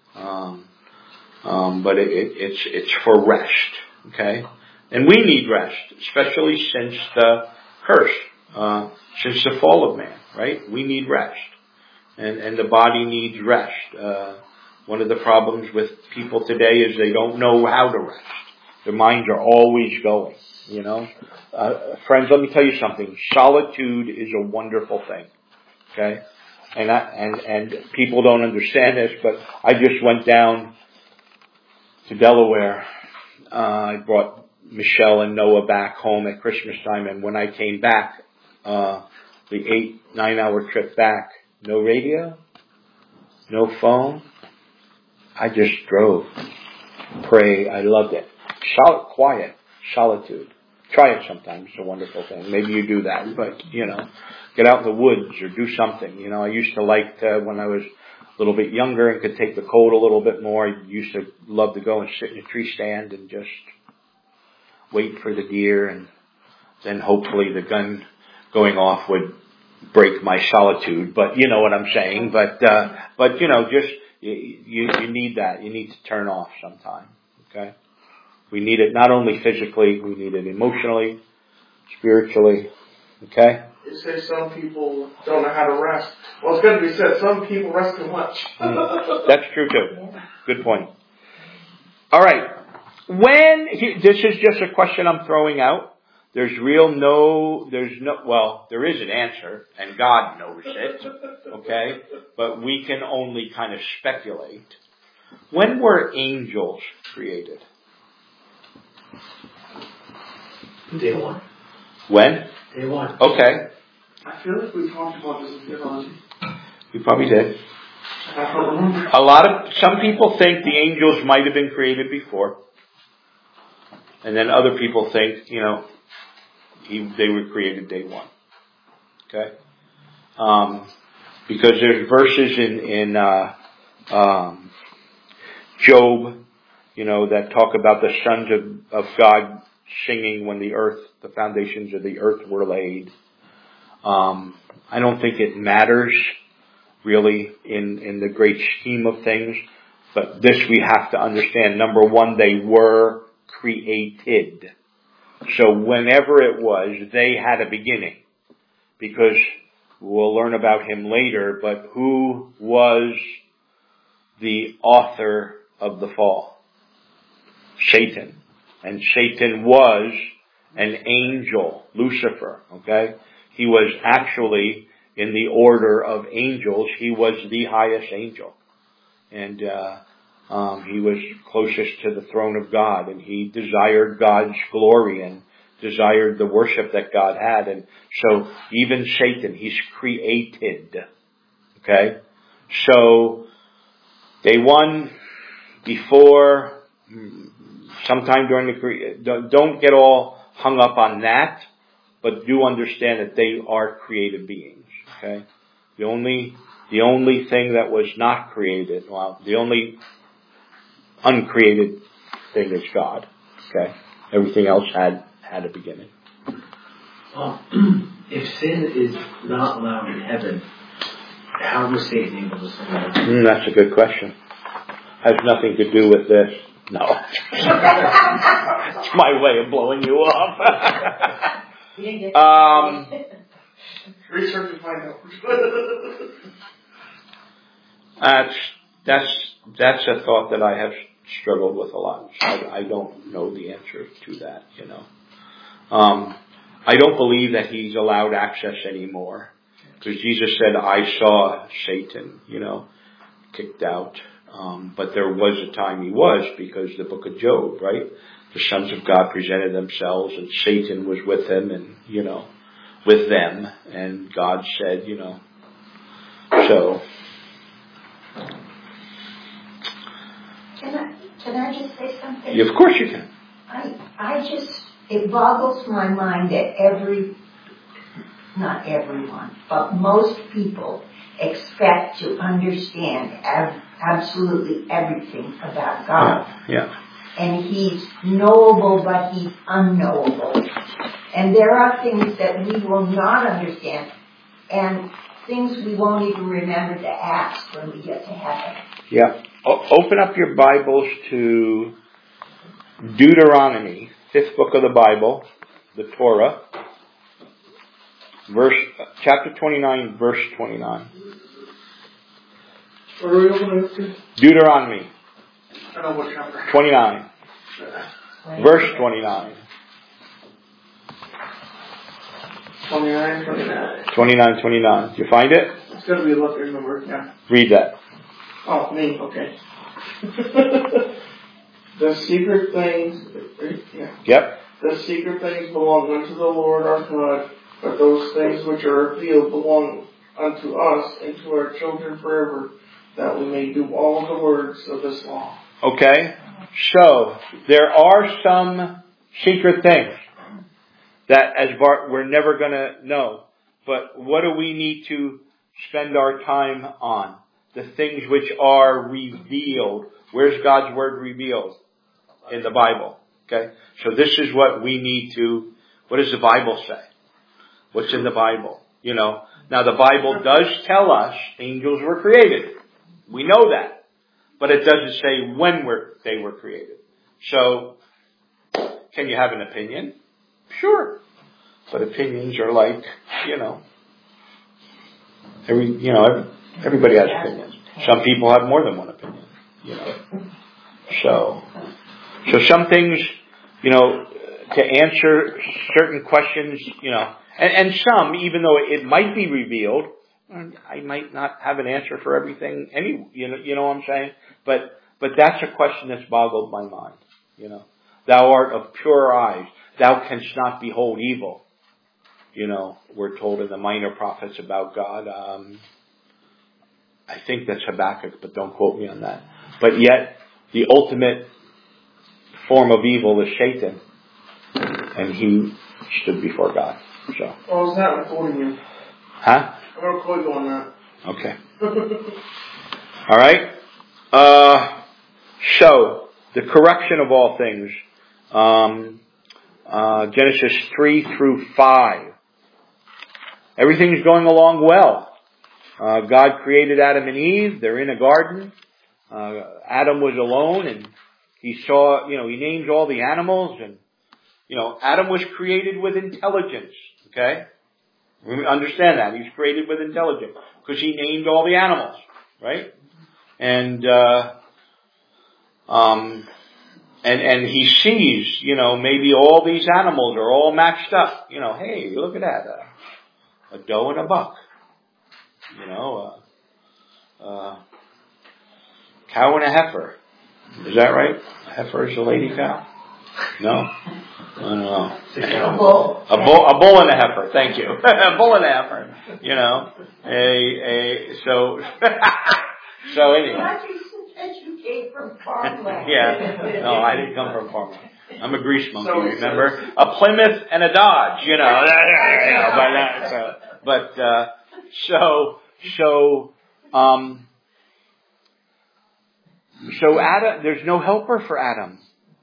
but it's for rest, okay? And we need rest, especially since the curse, since the fall of man, right? We need rest. And the body needs rest. One of the problems with people today is they don't know how to rest. Their minds are always going, Friends, let me tell you something. Solitude is a wonderful thing. Okay? And people don't understand this, but I just went down to Delaware. I brought Michelle and Noah back home at Christmas time, and when I came back, the 8-9 hour trip back, no radio, no phone. I just drove. Pray. I loved it. Quiet. Solitude. Try it sometime. It's a wonderful thing. Maybe you do that, but, get out in the woods or do something. I used to like to, when I was a little bit younger and could take the cold a little bit more, I used to love to go and sit in a tree stand and just wait for the deer, and then hopefully the gun going off would break my solitude. But you know what I'm saying. But just you need that. You need to turn off sometime. Okay. We need it not only physically, we need it emotionally, spiritually. Okay? You say some people don't know how to rest. Well, it's going to be said, some people rest too much. That's true too. Good point. All right. This is just a question I'm throwing out. There is an answer, and God knows it. Okay? But we can only kind of speculate. When were angels created? Day one. When? Day one. I Okay. feel like we talked about this in theology. We probably did. I don't remember. Some people think the angels might have been created before. And then other people think, they were created day one. Okay? Because there's verses in Job, that talk about the sons of God singing when the foundations of the earth were laid. I don't think it matters really in the great scheme of things, but this we have to understand. Number one, they were created. So whenever it was, they had a beginning, because we'll learn about him later, but who was the author of the fall? Satan. And Satan was an angel, Lucifer, okay? He was actually, in the order of angels, he was the highest angel. And he was closest to the throne of God, and he desired God's glory and desired the worship that God had. And so even Satan, he's created. Okay? So day one, before, sometime during don't get all hung up on that, but do understand that they are created beings. Okay? The only thing that was not created, the only uncreated thing is God. Okay? Everything else had a beginning. If sin is not allowed in heaven, how was Satan able to sin? That's a good question. Has nothing to do with this. No. It's my way of blowing you off. Research and find out. That's a thought that I have struggled with a lot. I don't know the answer to that, I don't believe that he's allowed access anymore. Because Jesus said, I saw Satan, kicked out. But there was a time he was, because the book of Job, right? The sons of God presented themselves, and Satan was with him, and, with them. And God said, so. Can I just say something? Yeah, of course you can. It boggles my mind that not everyone, but most people expect to understand absolutely everything about God. Yeah. And he's knowable, but he's unknowable. And there are things that we will not understand, and things we won't even remember to ask when we get to heaven. Yeah. Open up your Bibles to Deuteronomy, 5th book of the Bible, the Torah, chapter 29, verse 29. What are we opening up to? Deuteronomy. I don't know what chapter. 29. Verse 29. 29. 29. Did you find it? It's going to be a lot in the word, yeah. Read that. Oh, me, okay. The secret things, yeah. Yep. The secret things belong unto the Lord our God, but those things which are revealed belong unto us and to our children forever, that we may do all the words of this law. Okay. So, there are some secret things. That we're never going to know. But what do we need to spend our time on? The things which are revealed. Where's God's Word revealed? In the Bible. Okay? So this is what we need to, what does the Bible say? What's in the Bible? Now the Bible does tell us angels were created. We know that. But it doesn't say when they were created. So, can you have an opinion? Sure. But opinions are like, everybody has opinions. Some people have more than one opinion, So some things, to answer certain questions, and some, even though it might be revealed, I might not have an answer for everything. You know what I'm saying? But that's a question that's boggled my mind. Thou art of pure eyes. Thou canst not behold evil. We're told in the minor prophets about God. I think that's Habakkuk, but don't quote me on that. But yet, the ultimate form of evil is Satan. And he stood before God. So. Well, is that quoting you? Huh? I'm going to quote you on that. Okay. All right. So, the correction of all things. Genesis 3 through 5. Everything's going along well. God created Adam and Eve. They're in a garden. Adam was alone, and he saw, he named all the animals, and, Adam was created with intelligence. Okay? We understand that. He's created with intelligence. Because he named all the animals. Right? And he sees, maybe all these animals are all matched up. Hey, look at that. A doe and a buck. Cow and a heifer. Is that right? A heifer is a lady cow? No? I don't know. A bull and a heifer. Thank you. A bull and a heifer. So anyway. You came from farmland. Yeah. No, I didn't come from farmland. I'm a grease monkey, remember? A Plymouth and a Dodge, So Adam, there's no helper for Adam.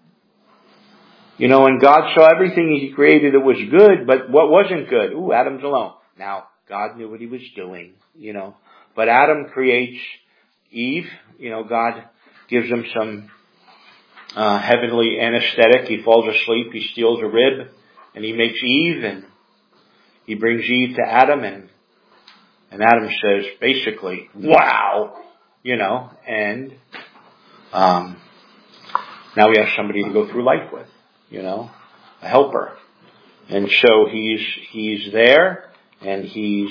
And God saw everything He created that was good, but what wasn't good? Ooh, Adam's alone. Now, God knew what He was doing, But Adam creates Eve. God gives him some heavenly anesthetic. He falls asleep. He steals a rib, and he makes Eve, and he brings Eve to Adam, and Adam says, basically, wow, and now we have somebody to go through life with, a helper. And so he's there, and he's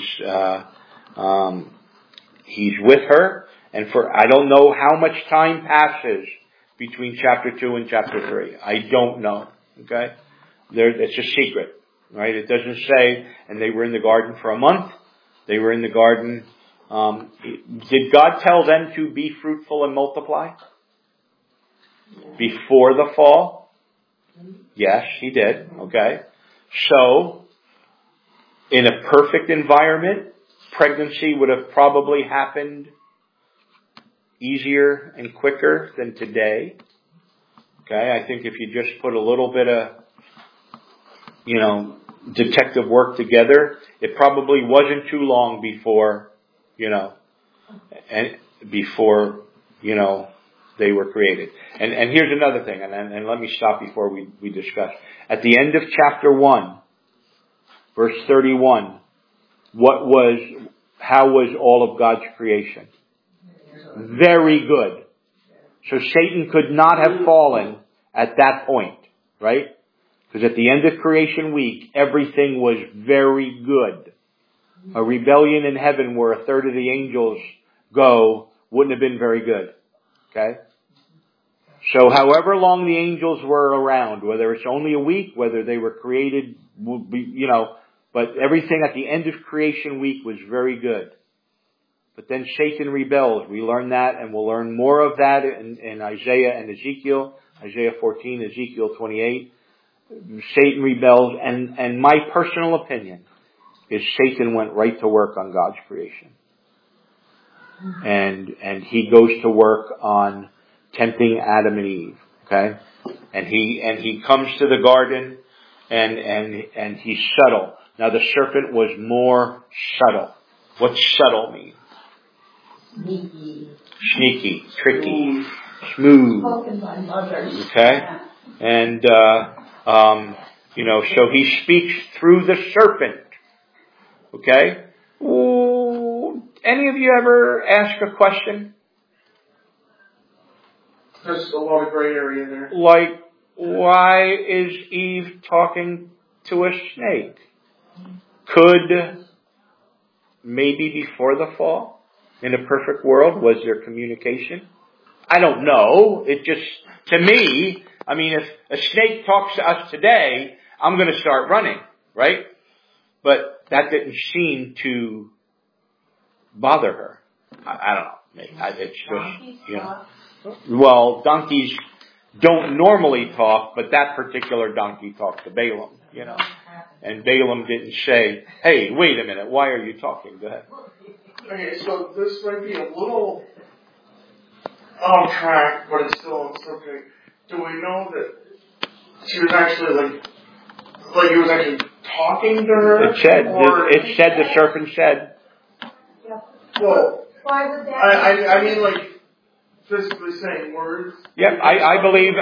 with her, and I don't know how much time passes between chapter 2 and chapter 3. I don't know. Okay? It's a secret. Right? It doesn't say, and they were in the garden for a month. They were in the garden. Did God tell them to be fruitful and multiply? Before the fall? Yes, He did. Okay? So, in a perfect environment, pregnancy would have probably happened easier and quicker than today. Okay, I think if you just put a little bit of, detective work together, it probably wasn't too long before, they were created. And here's another thing, and let me stop before we discuss. At the end of chapter 1, verse 31, how was all of God's creation? Very good. So Satan could not have fallen at that point, right? Because at the end of creation week, everything was very good. A rebellion in heaven where a third of the angels go wouldn't have been very good. Okay? So however long the angels were around, whether it's only a week, whether they were created, but everything at the end of creation week was very good. But then Satan rebels. We learn that, and we'll learn more of that in Isaiah and Ezekiel. Isaiah 14, Ezekiel 28. Satan rebels, and my personal opinion is Satan went right to work on God's creation. And he goes to work on tempting Adam and Eve. Okay? And he comes to the garden and he's subtle. Now the serpent was more subtle. What's subtle mean? Sneaky, tricky, smooth. Spoken by mothers. Okay? And, so he speaks through the serpent. Okay? Ooh, any of you ever ask a question? There's a lot of gray area there. Like, why is Eve talking to a snake? Could, maybe before the fall, in a perfect world, was there communication? I don't know. It just, to me, I mean, if a snake talks to us today, I'm going to start running, right? But that didn't seem to bother her. I don't know. Maybe it's just, well, donkeys don't normally talk, but that particular donkey talked to Balaam, And Balaam didn't say, hey, wait a minute, why are you talking? Go ahead. Okay, so this might be a little off track, but it's still on subject. Do we know that she was actually like he was actually talking to her? It said the serpent said. Well, why would that? I mean, like physically saying words. Yep, I believe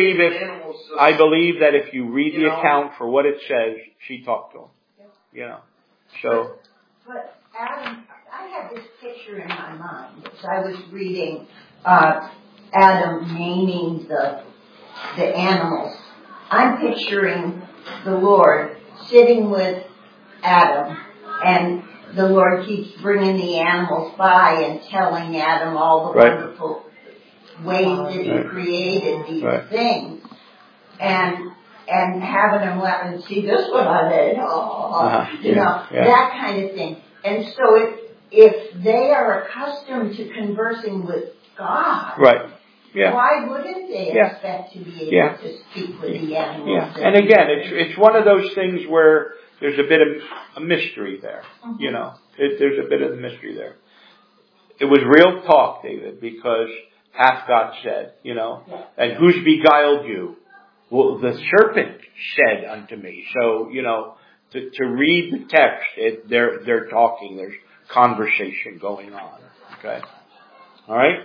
that if you read the account for what it says, she talked to him. So. But Adam, I had this picture in my mind as I was reading Adam naming the animals. I'm picturing the Lord sitting with Adam, and the Lord keeps bringing the animals by and telling Adam all the wonderful ways that He created these things, and having him laugh and see this one I did, that kind of thing. And so if they are accustomed to conversing with God, why wouldn't they expect to be able to speak with the animals? And again, it's one of those things where there's a bit of a mystery there. There's a bit of a mystery there. It was real talk, David, because hath God said, and who's beguiled you? Well, the serpent said unto me. So, to read the text, they're talking. There's conversation going on. Okay, all right.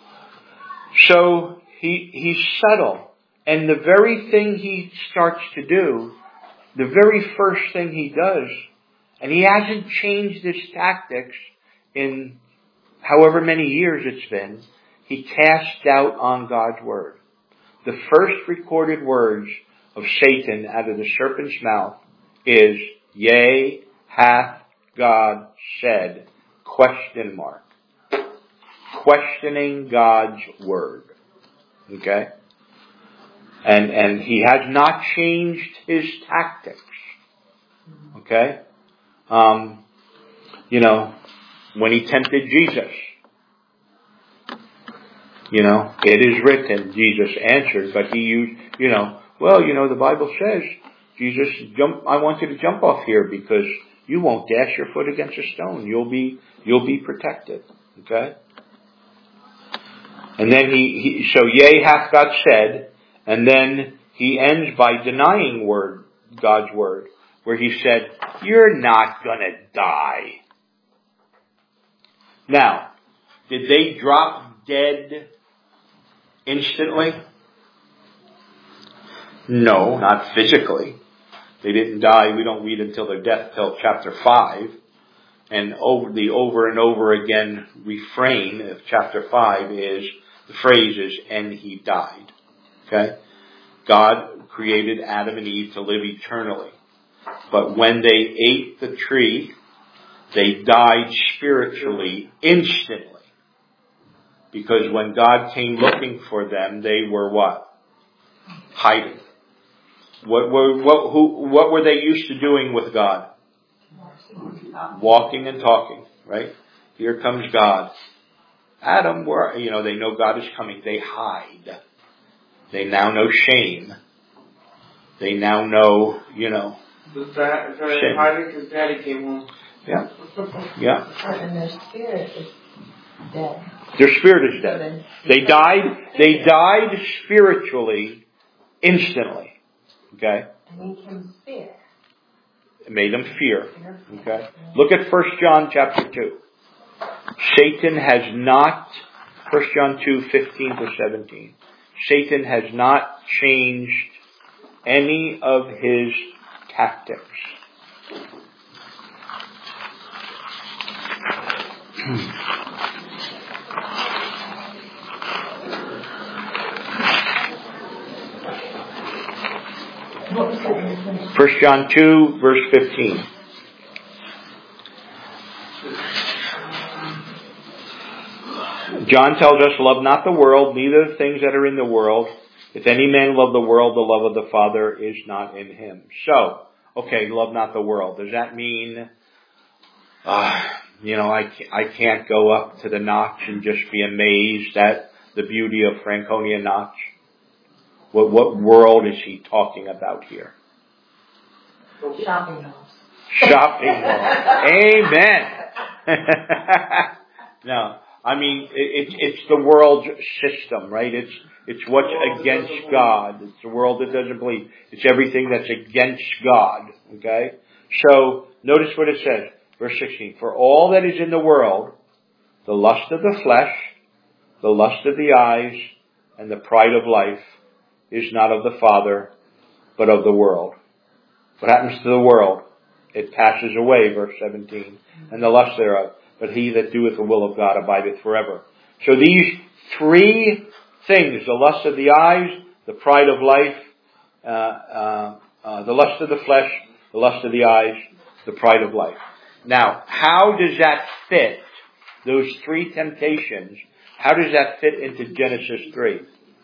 So he's subtle, and the very thing he starts to do, the very first thing he does, and he hasn't changed his tactics in however many years it's been. He casts doubt on God's word. The first recorded words of Satan out of the serpent's mouth is, "Yea, hath God said?" ? Questioning God's word. Okay? And he has not changed his tactics. Okay? When he tempted Jesus, it is written, Jesus answered, but he used, the Bible says, Jesus, I want you to jump off here because you won't dash your foot against a stone. You'll be protected. Okay? And then so yea hath God said, and then he ends by denying God's word, where he said, you're not gonna die. Now, did they drop dead instantly? No, not physically. They didn't die. We don't read until their death till chapter 5. And over and over again refrain of chapter 5 is, the phrase is, and he died. Okay? God created Adam and Eve to live eternally. But when they ate the tree, they died spiritually instantly. Because when God came looking for them, they were what? Hiding. What were they used to doing with God? Walking and talking, right? Here comes God. Adam, they know God is coming. They hide. They now know shame. They now know, Hiding because Daddy came home. Yeah. Yeah. And their spirit is dead. Their spirit is dead. They died spiritually instantly. Okay? And he can fear. It made them fear. Okay? Look at 1 John chapter 2. Satan has not, 1 John 2, 15-17. Satan has not changed any of his tactics. First John 2, verse 15. John tells us, love not the world, neither the things that are in the world. If any man love the world, the love of the Father is not in him. So, okay, love not the world. Does that mean, I can't go up to the Notch and just be amazed at the beauty of Franconia Notch? What world is he talking about here? Shopping malls. Shopping malls. Amen. No, I mean, it's the world's system, right? It's what's against God. It's the world that doesn't believe. It's everything that's against God. Okay? So, notice what it says. Verse 16. For all that is in the world, the lust of the flesh, the lust of the eyes, and the pride of life, is not of the Father, but of the world. What happens to the world? It passes away, verse 17, and the lust thereof. But he that doeth the will of God abideth forever. So these three things, the lust of the eyes, the pride of life, the lust of the flesh, the lust of the eyes, the pride of life. Now, how does that fit, those three temptations, how does that fit into Genesis 3?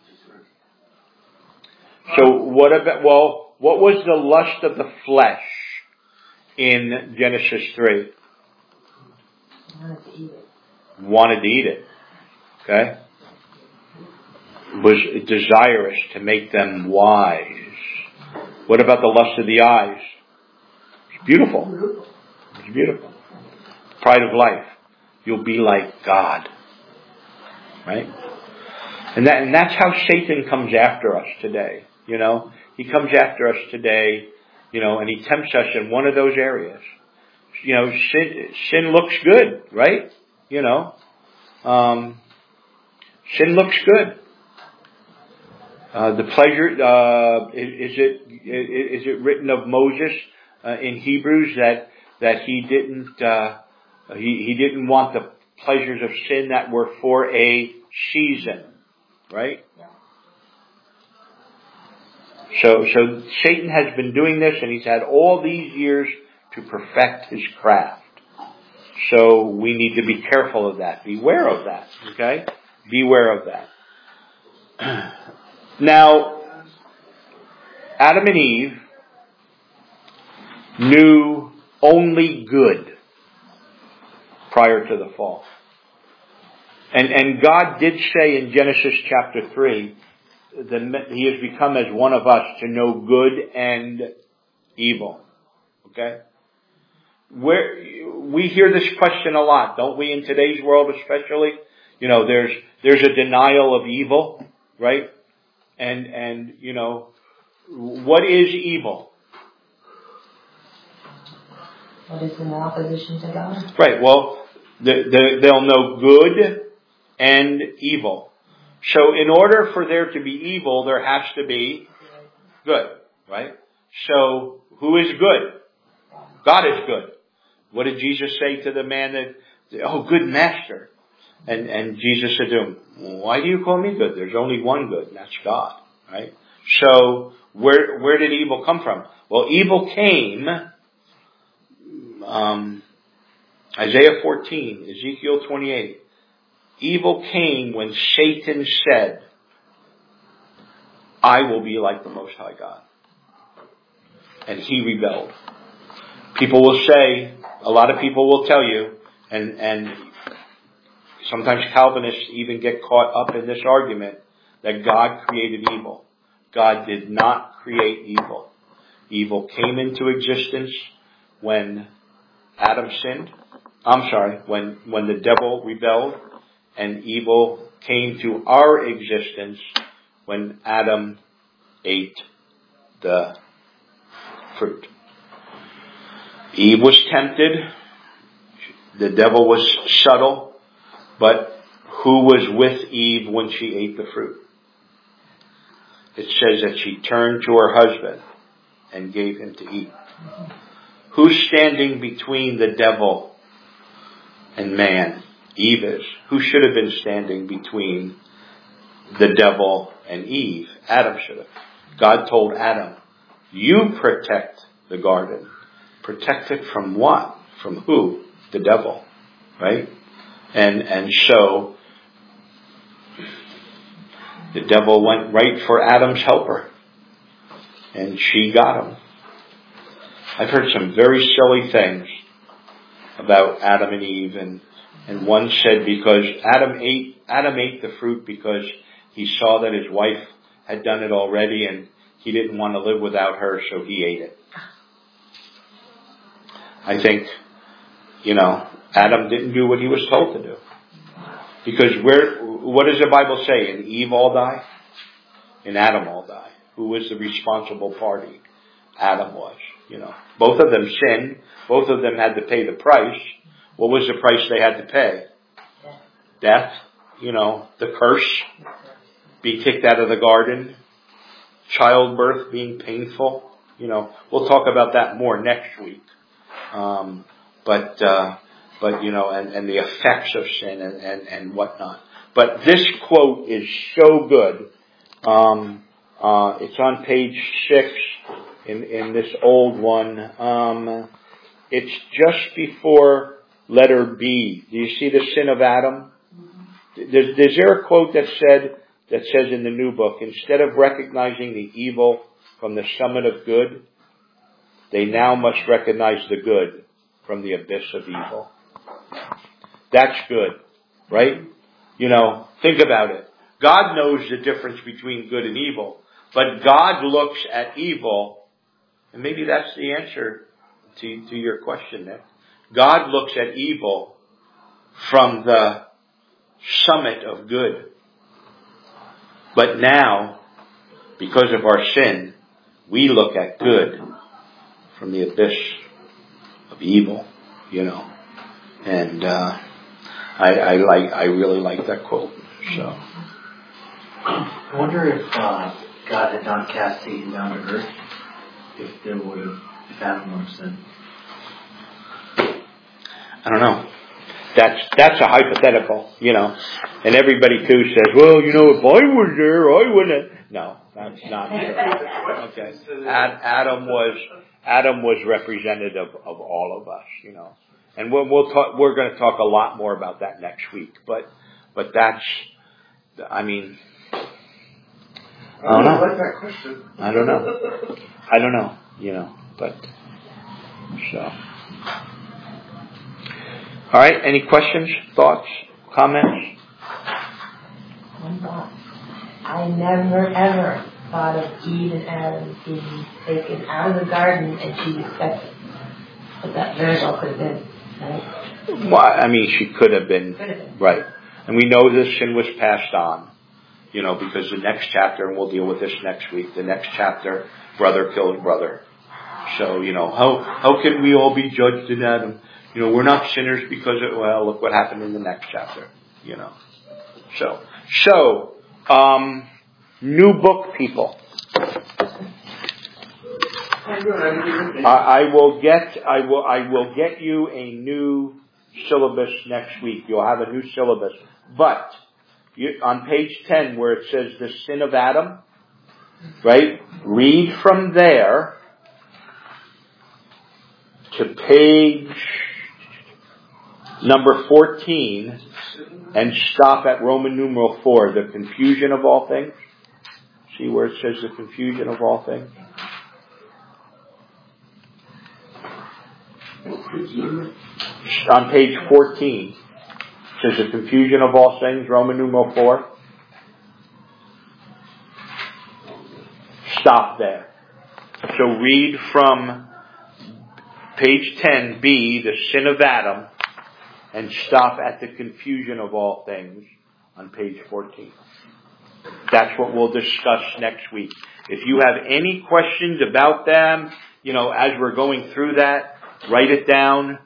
So what was the lust of the flesh in Genesis 3? Wanted to eat it. Wanted to eat it. Okay? Was desirous to make them wise. What about the lust of the eyes? It's beautiful. It's beautiful. Pride of life. You'll be like God. Right? And that's how Satan comes after us today. He comes after us today, and he tempts us in one of those areas. Sin looks good, right? Sin looks good. The pleasure, is it written of Moses in Hebrews that he didn't want the pleasures of sin that were for a season, right? Yeah. So Satan has been doing this, and he's had all these years to perfect his craft. So we need to be careful of that. Beware of that. Okay? Beware of that. Now, Adam and Eve knew only good prior to the fall. And God did say in Genesis chapter 3 that he has become as one of us to know good and evil. Okay? We hear this question a lot, don't we, in today's world especially? There's a denial of evil, right? And what is evil? What is in opposition to God? Right, well, they'll know good and evil. So in order for there to be evil, there has to be good, right? So who is good? God is good. What did Jesus say to the man good master? And Jesus said to him, why do you call me good? There's only one good, and that's God, right? So where did evil come from? Well, evil came, Isaiah 14, Ezekiel 28. Evil came when Satan said, I will be like the Most High God. And he rebelled. People will say, a lot of people will tell you, and sometimes Calvinists even get caught up in this argument, that God created evil. God did not create evil. Evil came into existence when Adam sinned. When the devil rebelled, and evil came to our existence when Adam ate the fruit. Eve was tempted. The devil was subtle. But who was with Eve when she ate the fruit? It says that she turned to her husband and gave him to eat. Who's standing between the devil and man? Eve is. Who should have been standing between the devil and Eve? Adam should have. God told Adam, you protect the garden. Protect it from what? From who? The devil. Right? And so the devil went right for Adam's helper. And she got him. I've heard some very silly things about Adam and Eve, and one said because Adam ate the fruit because he saw that his wife had done it already and he didn't want to live without her, so he ate it. I think, Adam didn't do what he was told to do. Because what does the Bible say? In Eve all die? In Adam all die. Who was the responsible party? Adam was, Both of them sinned. Both of them had to pay the price. What was the price they had to pay? Death. The curse. Being kicked out of the garden. Childbirth being painful. We'll talk about that more next week. But and the effects of sin and whatnot. But this quote is so good. It's on page 6 in this old one. It's just before letter B. Do you see the sin of Adam? Is there a quote that says in the new book, instead of recognizing the evil from the summit of good, they now must recognize the good from the abyss of evil. That's good, right? Think about it. God knows the difference between good and evil, but God looks at evil, and maybe that's the answer to your question, Nick. God looks at evil from the summit of good. But now, because of our sin, we look at good from the abyss of evil, And I really like that quote. So I wonder if God had not cast Satan down to earth, if Adam would have sinned. I don't know. That's a hypothetical, And everybody too says, well, if I was there, I wouldn't. No, that's not true. Okay. Adam was representative of all of us, And we'll talk. We're going to talk a lot more about that next week. But that's. I don't know. I like that question. I don't know. But so. All right. Any questions, thoughts, comments? One thought. I never ever thought of Eve and Adam being taken out of the garden and she accepted. But that very well could have been. Right? Well, she could have been. Right. And we know this sin was passed on, because the next chapter, and we'll deal with this next week, the next chapter, brother kills brother. So, how can we all be judged in Adam? We're not sinners because look what happened in the next chapter, So, new book people. I will get you a new syllabus next week. You'll have a new syllabus. But on page 10 where it says the sin of Adam, right? Read from there to page number 14 and stop at Roman numeral 4, the confusion of all things. See where it says the confusion of all things? On page 14, it says the confusion of all things, Roman numeral 4. stop there. So read from page 10b, the sin of Adam, and stop at the confusion of all things on page 14. That's what we'll discuss next week. If you have any questions about them, as we're going through that, write it down.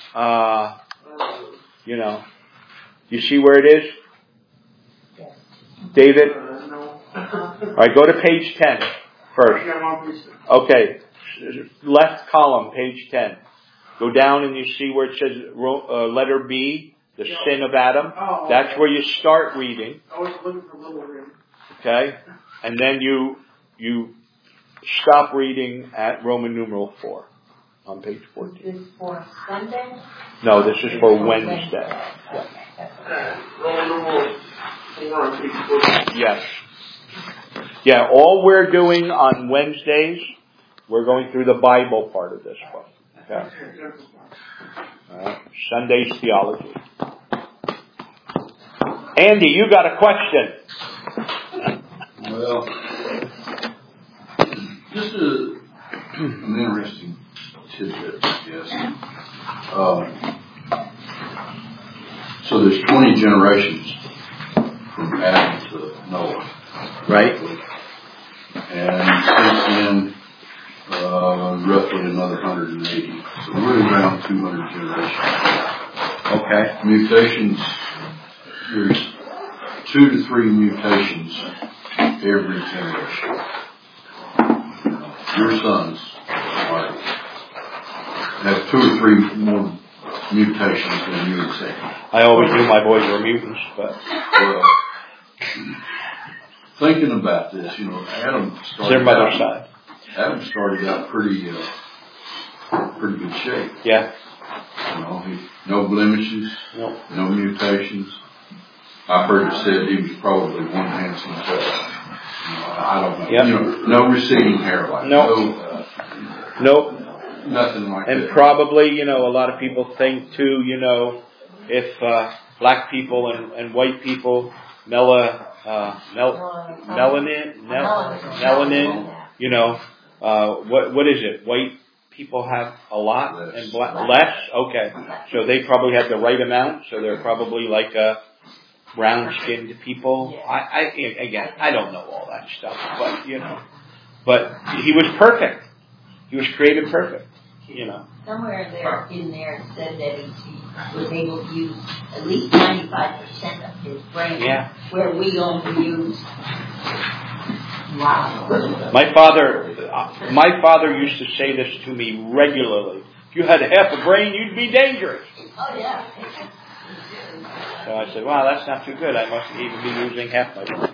You see where it is? Yes. David? All right, go to page 10 first. Okay, left column, page 10. Go down and you see where it says letter B, the sin of Adam. That's where you start reading. I was looking for little room. Okay, and then you stop reading at Roman numeral 4 on page 14. Is this for Sunday? No, this is for Wednesday. Roman numeral 4 on page 14. Yes. Yeah, all we're doing on Wednesdays, we're going through the Bible part of this book. Okay. All right. Sunday's theology. Andy, you got a question. Well, just an interesting tidbit, I guess. So there's 20 generations from Adam to Noah. Right. And since then, roughly another 180. So we're around 200 generations. Okay. Mutations, there's 2 to 3 mutations every generation. Your sons have 2 or 3 more mutations than you would say. I always knew my boys were mutants, but... Well, thinking about this, Adam started out pretty good shape. Yeah. No blemishes, no mutations. I've heard it said he was probably one handsome fellow. I don't know. Yep. No receding hairline. Nope. Nothing like that. And probably, a lot of people think too, if black people and white people, melanin, what is it? White people have a lot and black less? Okay. So they probably have the right amount, so they're probably like brown-skinned people. I don't know all that stuff, but he was perfect. He was created perfect, Somewhere in there it said that he was able to use at least 95% of his brain, where we only use. Wow. My father used to say this to me regularly. If you had half a brain, you'd be dangerous. Oh yeah. So I said, wow, that's not too good. I must even be using half my brain.